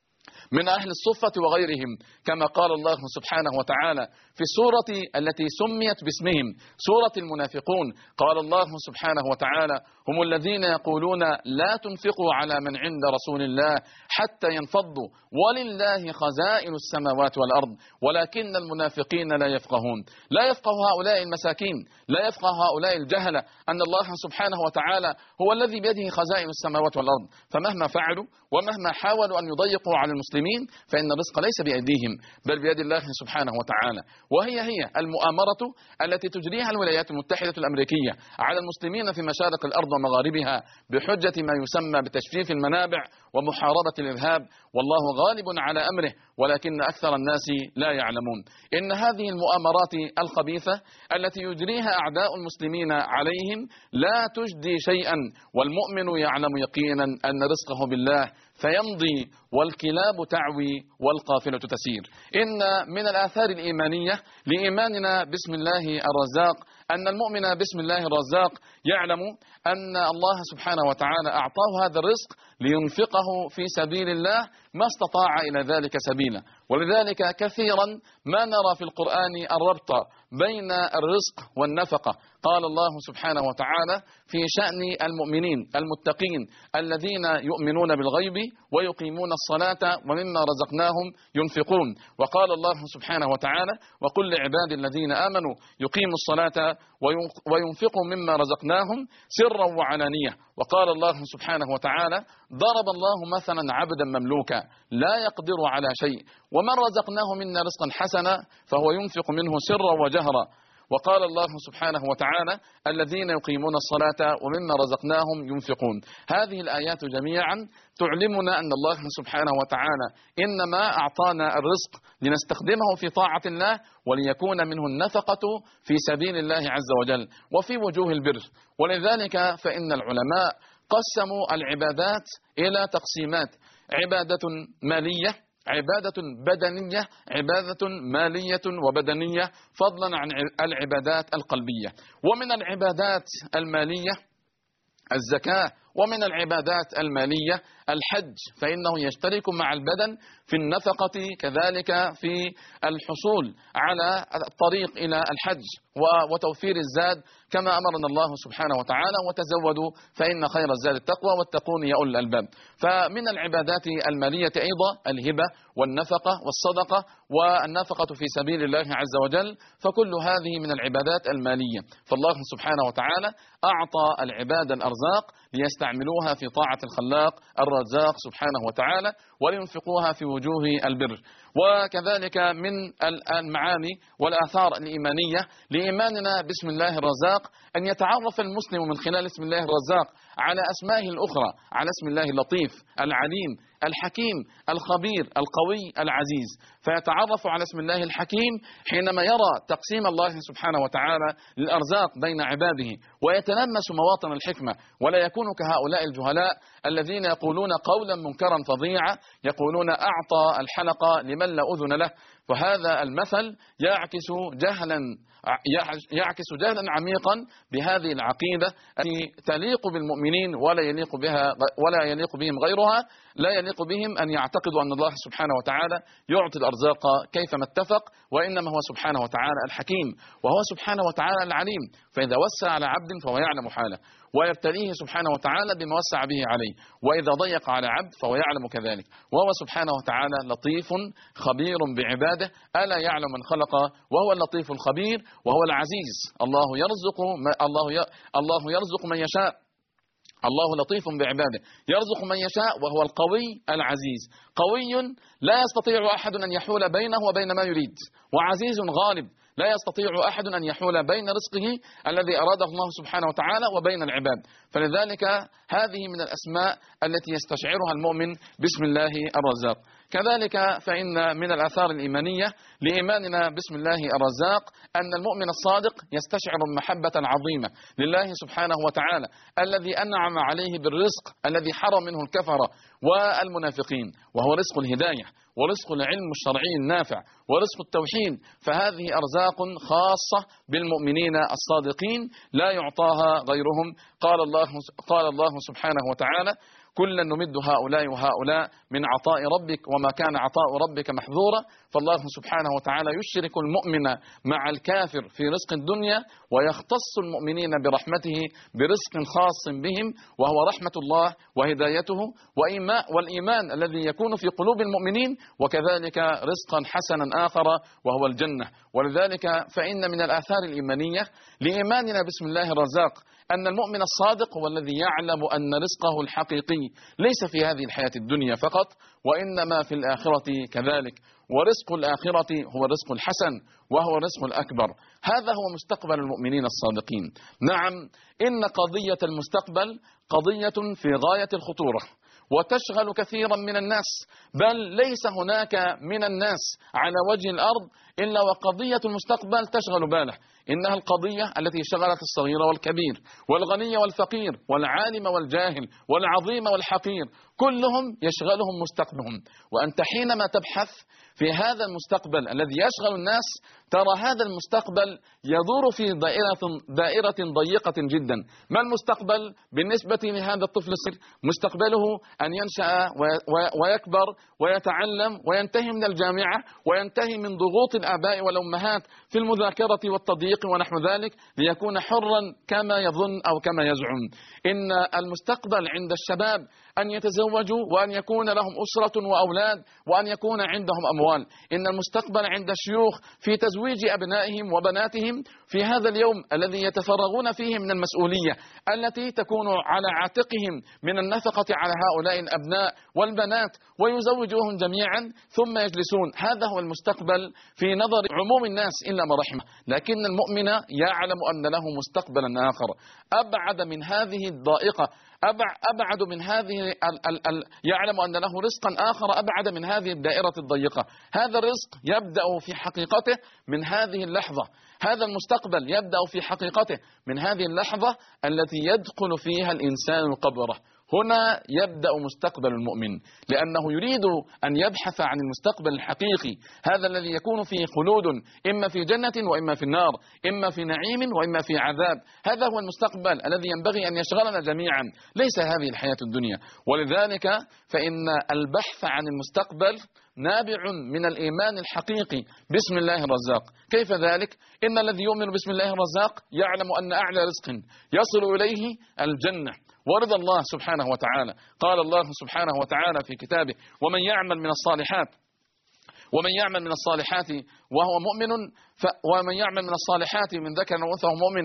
من أهل الصفة وغيرهم، كما قال الله سبحانه وتعالى في السورة التي سميت باسمهم سورة المنافقون. قال الله سبحانه وتعالى: هم الذين يقولون لا تنفقوا على من عند رسول الله حتى ينفضوا ولله خزائن السماوات والأرض ولكن المنافقين لا يفقهون. لا يفقه هؤلاء المساكين، لا يفقه هؤلاء الجهلة أن الله سبحانه وتعالى هو الذي بيده خزائن السماوات والأرض، فمهما فعلوا ومهما حاولوا أن يضيقوا على المسلمين فإن الرزق ليس بأيديهم بل بيد الله سبحانه وتعالى. وهي هي المؤامرة التي تجريها الولايات المتحدة الأمريكية على المسلمين في مشارق الأرض ومغاربها بحجة ما يسمى بتجفيف المنابع ومحاربة الإرهاب، والله غالب على أمره ولكن أكثر الناس لا يعلمون. إن هذه المؤامرات الخبيثة التي يجريها أعداء المسلمين عليهم لا تجدي شيئا، والمؤمن يعلم يقينا أن رزقه بالله فيمضي والكلاب تعوي والقافلة تسير. إن من الآثار الإيمانية لإيماننا باسم الله الرزاق أن المؤمن باسم الله الرزاق يعلم أن الله سبحانه وتعالى أعطاه هذا الرزق لينفقه في سبيل الله ما استطاع إلى ذلك سبيلا. ولذلك كثيرا ما نرى في القرآن الربط بين الرزق والنفقة. قال الله سبحانه وتعالى في شأن المؤمنين المتقين الذين يؤمنون بالغيب ويقيمون الصلاة ومما رزقناهم ينفقون. وقال الله سبحانه وتعالى: وقل لعبادي الذين آمنوا يقيموا الصلاة وينفقوا مما رزقناهم سرا وعلانية. وقال الله سبحانه وتعالى: ضرب الله مثلا عبدا مملوكا لا يقدر على شيء ومن رزقناه منا رزقا حسنا فهو ينفق منه سرا وجهرا. وقال الله سبحانه وتعالى: الذين يقيمون الصلاة ومما رزقناهم ينفقون. هذه الآيات جميعا تعلمنا أن الله سبحانه وتعالى إنما أعطانا الرزق لنستخدمه في طاعة الله وليكون منه النفقة في سبيل الله عز وجل وفي وجوه البر. ولذلك فإن العلماء قسموا العبادات إلى تقسيمات: عبادة مالية، عبادة بدنية، عبادة مالية وبدنية، فضلا عن العبادات القلبية. ومن العبادات المالية الزكاة، ومن العبادات المالية الحج، فإنه يشترك مع البدن في النفقة كذلك في الحصول على الطريق إلى الحج وتوفير الزاد كما أمرنا الله سبحانه وتعالى: وتزودوا فإن خير الزاد التقوى واتقون يا أولي الألباب. فمن العبادات المالية أيضا الهبة والنفقة والصدقة والنفقة في سبيل الله عز وجل، فكل هذه من العبادات المالية. فالله سبحانه وتعالى أعطى العباد الأرزاق ليستعملوها في طاعة الخلاق الرزاق سبحانه وتعالى ولينفقوها في وجوه البر. وكذلك من المعاني والآثار الإيمانية لإيماننا باسم الله الرزاق أن يتعرف المسلم من خلال اسم الله الرزاق على أسمائه الأخرى، على اسم الله اللطيف العليم الحكيم الخبير القوي العزيز، فيتعرف على اسم الله الحكيم حينما يرى تقسيم الله سبحانه وتعالى للأرزاق بين عباده ويتلمس مواطن الحكمة، ولا يكون كهؤلاء الجهلاء الذين يقولون قولا منكرا فظيعا، يقولون أعطى الحلقة لمن لا أذن له. وهذا المثل يعكس جهلا يعكس جهلا عميقا بهذه العقيدة التي تليق بالمؤمنين ولا يليق بها ولا يليق بهم غيرها. لا يليق بهم أن يعتقدوا أن الله سبحانه وتعالى يعطي الأرزاق كيفما اتفق، وإنما هو سبحانه وتعالى الحكيم، وهو سبحانه وتعالى العليم، فإذا وسع على عبد فهو يعلم حاله ويبتليه سبحانه وتعالى بما وسع به عليه، وإذا ضيق على عبد فهو يعلم كذلك، وهو سبحانه وتعالى لطيف خبير بعباده. ألا يعلم من خلق وهو اللطيف الخبير وهو العزيز. الله يرزق الله الله يرزق من يشاء، الله لطيف بعباده يرزق من يشاء وهو القوي العزيز. قوي لا يستطيع أحد أن يحول بينه وبين ما يريد، وعزيز غالب لا يستطيع أحد أن يحول بين رزقه الذي أراده الله سبحانه وتعالى وبين العباد. فلذلك هذه من الأسماء التي يستشعرها المؤمن باسم الله الرزاق. كذلك فإن من الآثار الإيمانية لإيماننا باسم الله الرزاق أن المؤمن الصادق يستشعر المحبة العظيمة لله سبحانه وتعالى الذي أنعم عليه بالرزق الذي حرم منه الكفرة والمنافقين، وهو رزق الهداية ورزق العلم الشرعي النافع ورزق التوحيد. فهذه أرزاق خاصة بالمؤمنين الصادقين لا يعطاها غيرهم. قال الله قال الله سبحانه وتعالى: كلا نمد هؤلاء وهؤلاء من عطاء ربك وما كان عطاء ربك محظورا. فالله سبحانه وتعالى يشرك المؤمن مع الكافر في رزق الدنيا، ويختص المؤمنين برحمته برزق خاص بهم، وهو رحمة الله وهدايته والإيمان الذي يكون في قلوب المؤمنين، وكذلك رزقا حسنا آخر وهو الجنة. ولذلك فإن من الآثار الإيمانية لإيماننا باسم الله الرزاق أن المؤمن الصادق هو الذي يعلم أن رزقه الحقيقي ليس في هذه الحياة الدنيا فقط، وإنما في الآخرة كذلك. ورزق الآخرة هو الرزق الحسن وهو الرزق الأكبر. هذا هو مستقبل المؤمنين الصادقين. نعم، إن قضية المستقبل قضية في غاية الخطورة وتشغل كثيرا من الناس، بل ليس هناك من الناس على وجه الأرض إلا وقضية المستقبل تشغل باله. إنها القضية التي شغلت الصغير والكبير والغني والفقير والعالم والجاهل والعظيم والحقير، كلهم يشغلهم مستقبلهم. وأنت حينما تبحث في هذا المستقبل الذي يشغل الناس ترى هذا المستقبل يدور في دائرة, دائرة ضيقة جدا. ما المستقبل بالنسبة لهذا الطفل الصغير؟ مستقبله أن ينشأ ويكبر ويتعلم وينتهي من الجامعة وينتهي من ضغوط الآباء والأمهات في المذاكرة والتضييق ونحو ذلك ليكون حرا كما يظن أو كما يزعم. إن المستقبل عند الشباب أن يتزوجوا وأن يكون لهم أسرة وأولاد وأن يكون عندهم أموال. إن المستقبل عند الشيوخ في تزويج أبنائهم وبناتهم في هذا اليوم الذي يتفرغون فيه من المسؤولية التي تكون على عاتقهم من النفقة على هؤلاء الأبناء والبنات، ويزوجوهم جميعا ثم يجلسون. هذا هو المستقبل في نظر عموم الناس إلا ما رحمه. لكن المؤمن يعلم أن له مستقبلا آخر أبعد من هذه الضائقة، أبعد من هذه ال ال ال يعلم أن له رزقا آخر أبعد من هذه الدائرة الضيقة. هذا الرزق يبدأ في حقيقته من هذه اللحظة، هذا المستقبل يبدأ في حقيقته من هذه اللحظة التي يدخل فيها الإنسان قبره. هنا يبدأ مستقبل المؤمن، لأنه يريد أن يبحث عن المستقبل الحقيقي، هذا الذي يكون فيه خلود إما في جنة وإما في النار، إما في نعيم وإما في عذاب. هذا هو المستقبل الذي ينبغي أن يشغلنا جميعا، ليس هذه الحياة الدنيا. ولذلك فإن البحث عن المستقبل نابع من الإيمان الحقيقي باسم الله الرزاق. كيف ذلك؟ إن الذي يؤمن باسم الله الرزاق يعلم أن أعلى رزق يصل إليه الجنة ورضا الله سبحانه وتعالى. قال الله سبحانه وتعالى في كتابه: ومن يعمل من الصالحات ومن يعمل من الصالحات وهو مؤمن ف ومن يعمل من الصالحات من ذكر أو أنثى وهو مؤمن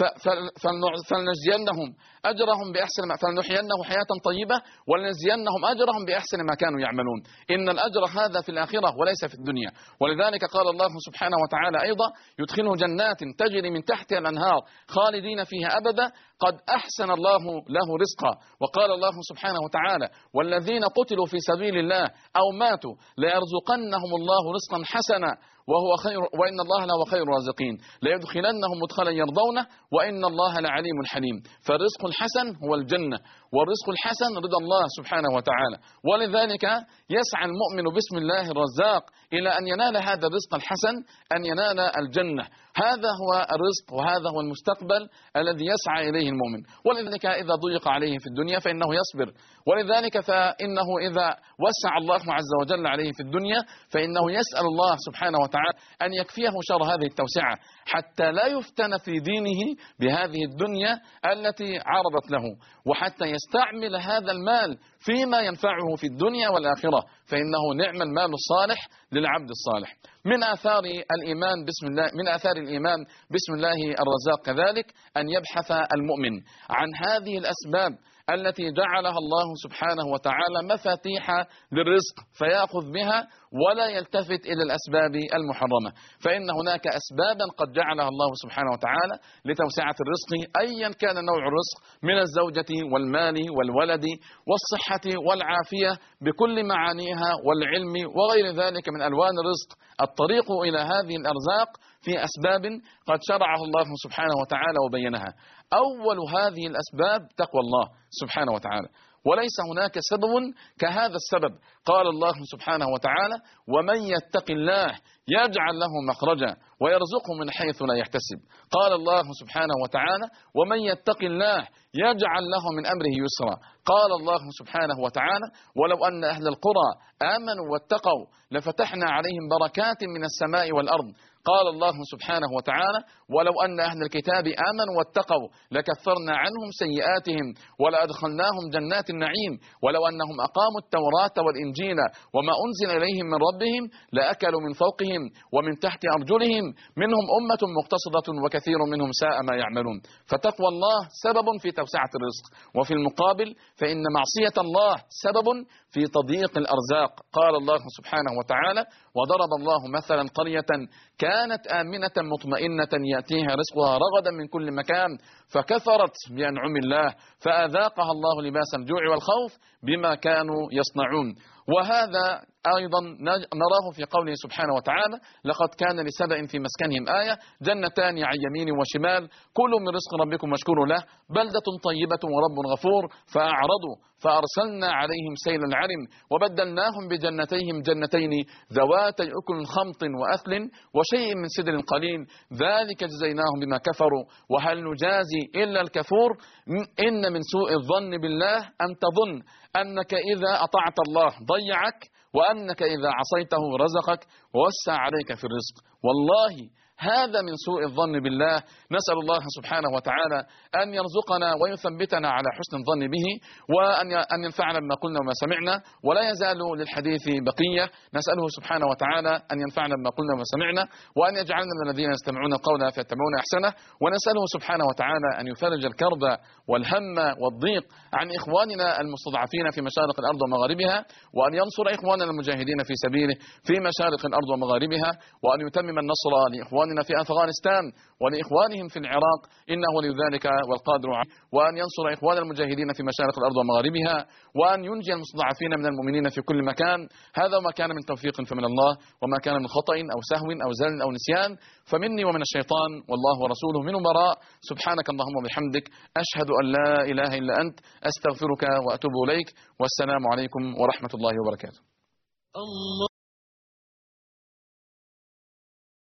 فلنجزينهم أجرهم بأحسن ما فلنحيينه حياة طيبة ولنجزينهم أجرهم بأحسن ما كانوا يعملون. إن الأجر هذا في الآخرة وليس في الدنيا. ولذلك قال الله سبحانه وتعالى أيضا يدخله جنات تجري من تحتها الأنهار خالدين فيها أبدا قد أحسن الله له رزقا. وقال الله سبحانه وتعالى والذين قتلوا في سبيل الله أو ماتوا ليرزقنهم الله رزقا حسنا وهو خير وإن الله لهو خير الرازقين ليدخلنهم مدخلا يرضونه وإن الله لعليم حليم. فالرزق الحسن هو الجنة والرزق الحسن رضا الله سبحانه وتعالى. ولذلك يسعى المؤمن باسم الله الرزاق إلى أن ينال هذا الرزق الحسن أن ينال الجنة. هذا هو الرزق وهذا هو المستقبل الذي يسعى إليه المؤمن. ولذلك إذا ضيق عليه في الدنيا فإنه يصبر. ولذلك فإنه إذا وسع الله عز وجل عليه في الدنيا فإنه يسأل الله سبحانه وتعالى أن يكفيه شر هذه التوسعة حتى لا يفتن في دينه بهذه الدنيا التي عرضت له وحتى يستعمل هذا المال فيما ينفعه في الدنيا والآخرة فإنه نعم المال الصالح للعبد الصالح. من آثار الإيمان بسم الله من آثار الإيمان بسم الله الرزاق كذلك أن يبحث المؤمن عن هذه الأسباب التي جعلها الله سبحانه وتعالى مفاتيح للرزق فيأخذ بها ولا يلتفت إلى الأسباب المحرمة. فإن هناك أسبابا قد جعلها الله سبحانه وتعالى لتوسعة الرزق أيا كان نوع الرزق من الزوجة والمال والولد والصحة والعافية بكل معانيها والعلم وغير ذلك من ألوان الرزق. الطريق إلى هذه الأرزاق في أسباب قد شرعها الله سبحانه وتعالى وبينها. أول هذه الأسباب تقوى الله سبحانه وتعالى وليس هناك سبب كهذا السبب. قال الله سبحانه وتعالى ومن يتق الله يجعل له مخرجا ويرزقه من حيث لا يحتسب. قال الله سبحانه وتعالى ومن يتق الله يجعل له من أمره يسرا. قال الله سبحانه وتعالى ولو أن أهل القرى آمنوا واتقوا لفتحنا عليهم بركات من السماء والأرض. قال الله سبحانه وتعالى ولو أن أهل الكتاب آمنوا واتقوا لكفرنا عنهم سيئاتهم ولأدخلناهم جنات النعيم ولو أنهم أقاموا التوراة والإنجيل وما أنزل إليهم من ربهم لأكلوا من فوقهم ومن تحت أرجلهم منهم أمة مقتصدة وكثير منهم ساء ما يعملون. فتقوى الله سبب في توسعة الرزق وفي المقابل فإن معصية الله سبب في تضييق الأرزاق. قال الله سبحانه وتعالى وضرب الله مثلا قرية كانت آمنة مطمئنة يأتيها رزقها رغدا من كل مكان فكفرت بأنعم الله فأذاقها الله لباس الجوع والخوف بما كانوا يصنعون. وهذا أيضا نراه في قوله سبحانه وتعالى لقد كان لسبأ في مسكنهم آية جنتان عن يمين وشمال كلوا من رزق ربكم واشكروا له بلدة طيبة ورب غفور فأعرضوا فأرسلنا عليهم سيل العرم وبدلناهم بجنتيهم جنتين ذواتي أكل خمط وأثل وشيء من سدر قليل ذلك جزيناهم بما كفروا وهل نجازي إلا الكفور. إن من سوء الظن بالله أن تظن أنك إذا أطعت الله ضيعك وأنك إذا عصيته رزقك ووسع عليك في الرزق. والله هذا من سوء الظن بالله. نسأل الله سبحانه وتعالى أن يرزقنا ويثبتنا على حسن الظن به وأن ينفعنا بما قلنا وما سمعنا ولا يزال للحديث بقية. نسأله سبحانه وتعالى أن ينفعنا بما قلنا وما سمعنا وأن يجعلنا من الذين يستمعون القول فيتبعون أحسنه. ونسأله سبحانه وتعالى أن يفرج الكرب والهم والضيق عن إخواننا المستضعفين في مشارق الأرض ومغاربها وأن ينصر إخواننا المجاهدين في سبيله في مشارق الأرض ومغاربها وأن يتمم النصر لإخواننا في أفغانستان ولإخوانهم في العراق إنه لذلك والقادر عليه وأن ينصر إخوان المجاهدين في مشارق الأرض ومغاربها وأن ينجي المستضعفين من المؤمنين في كل مكان. هذا ما كان من توفيق فمن الله وما كان من خطأ أو سهو أو زلل أو نسيان فمني ومن الشيطان والله ورسوله منه براء. سبحانك اللهم وبحمدك أشهد أن لا إله إلا أنت أستغفرك وأتوب إليك والسلام عليكم ورحمة الله وبركاته. الله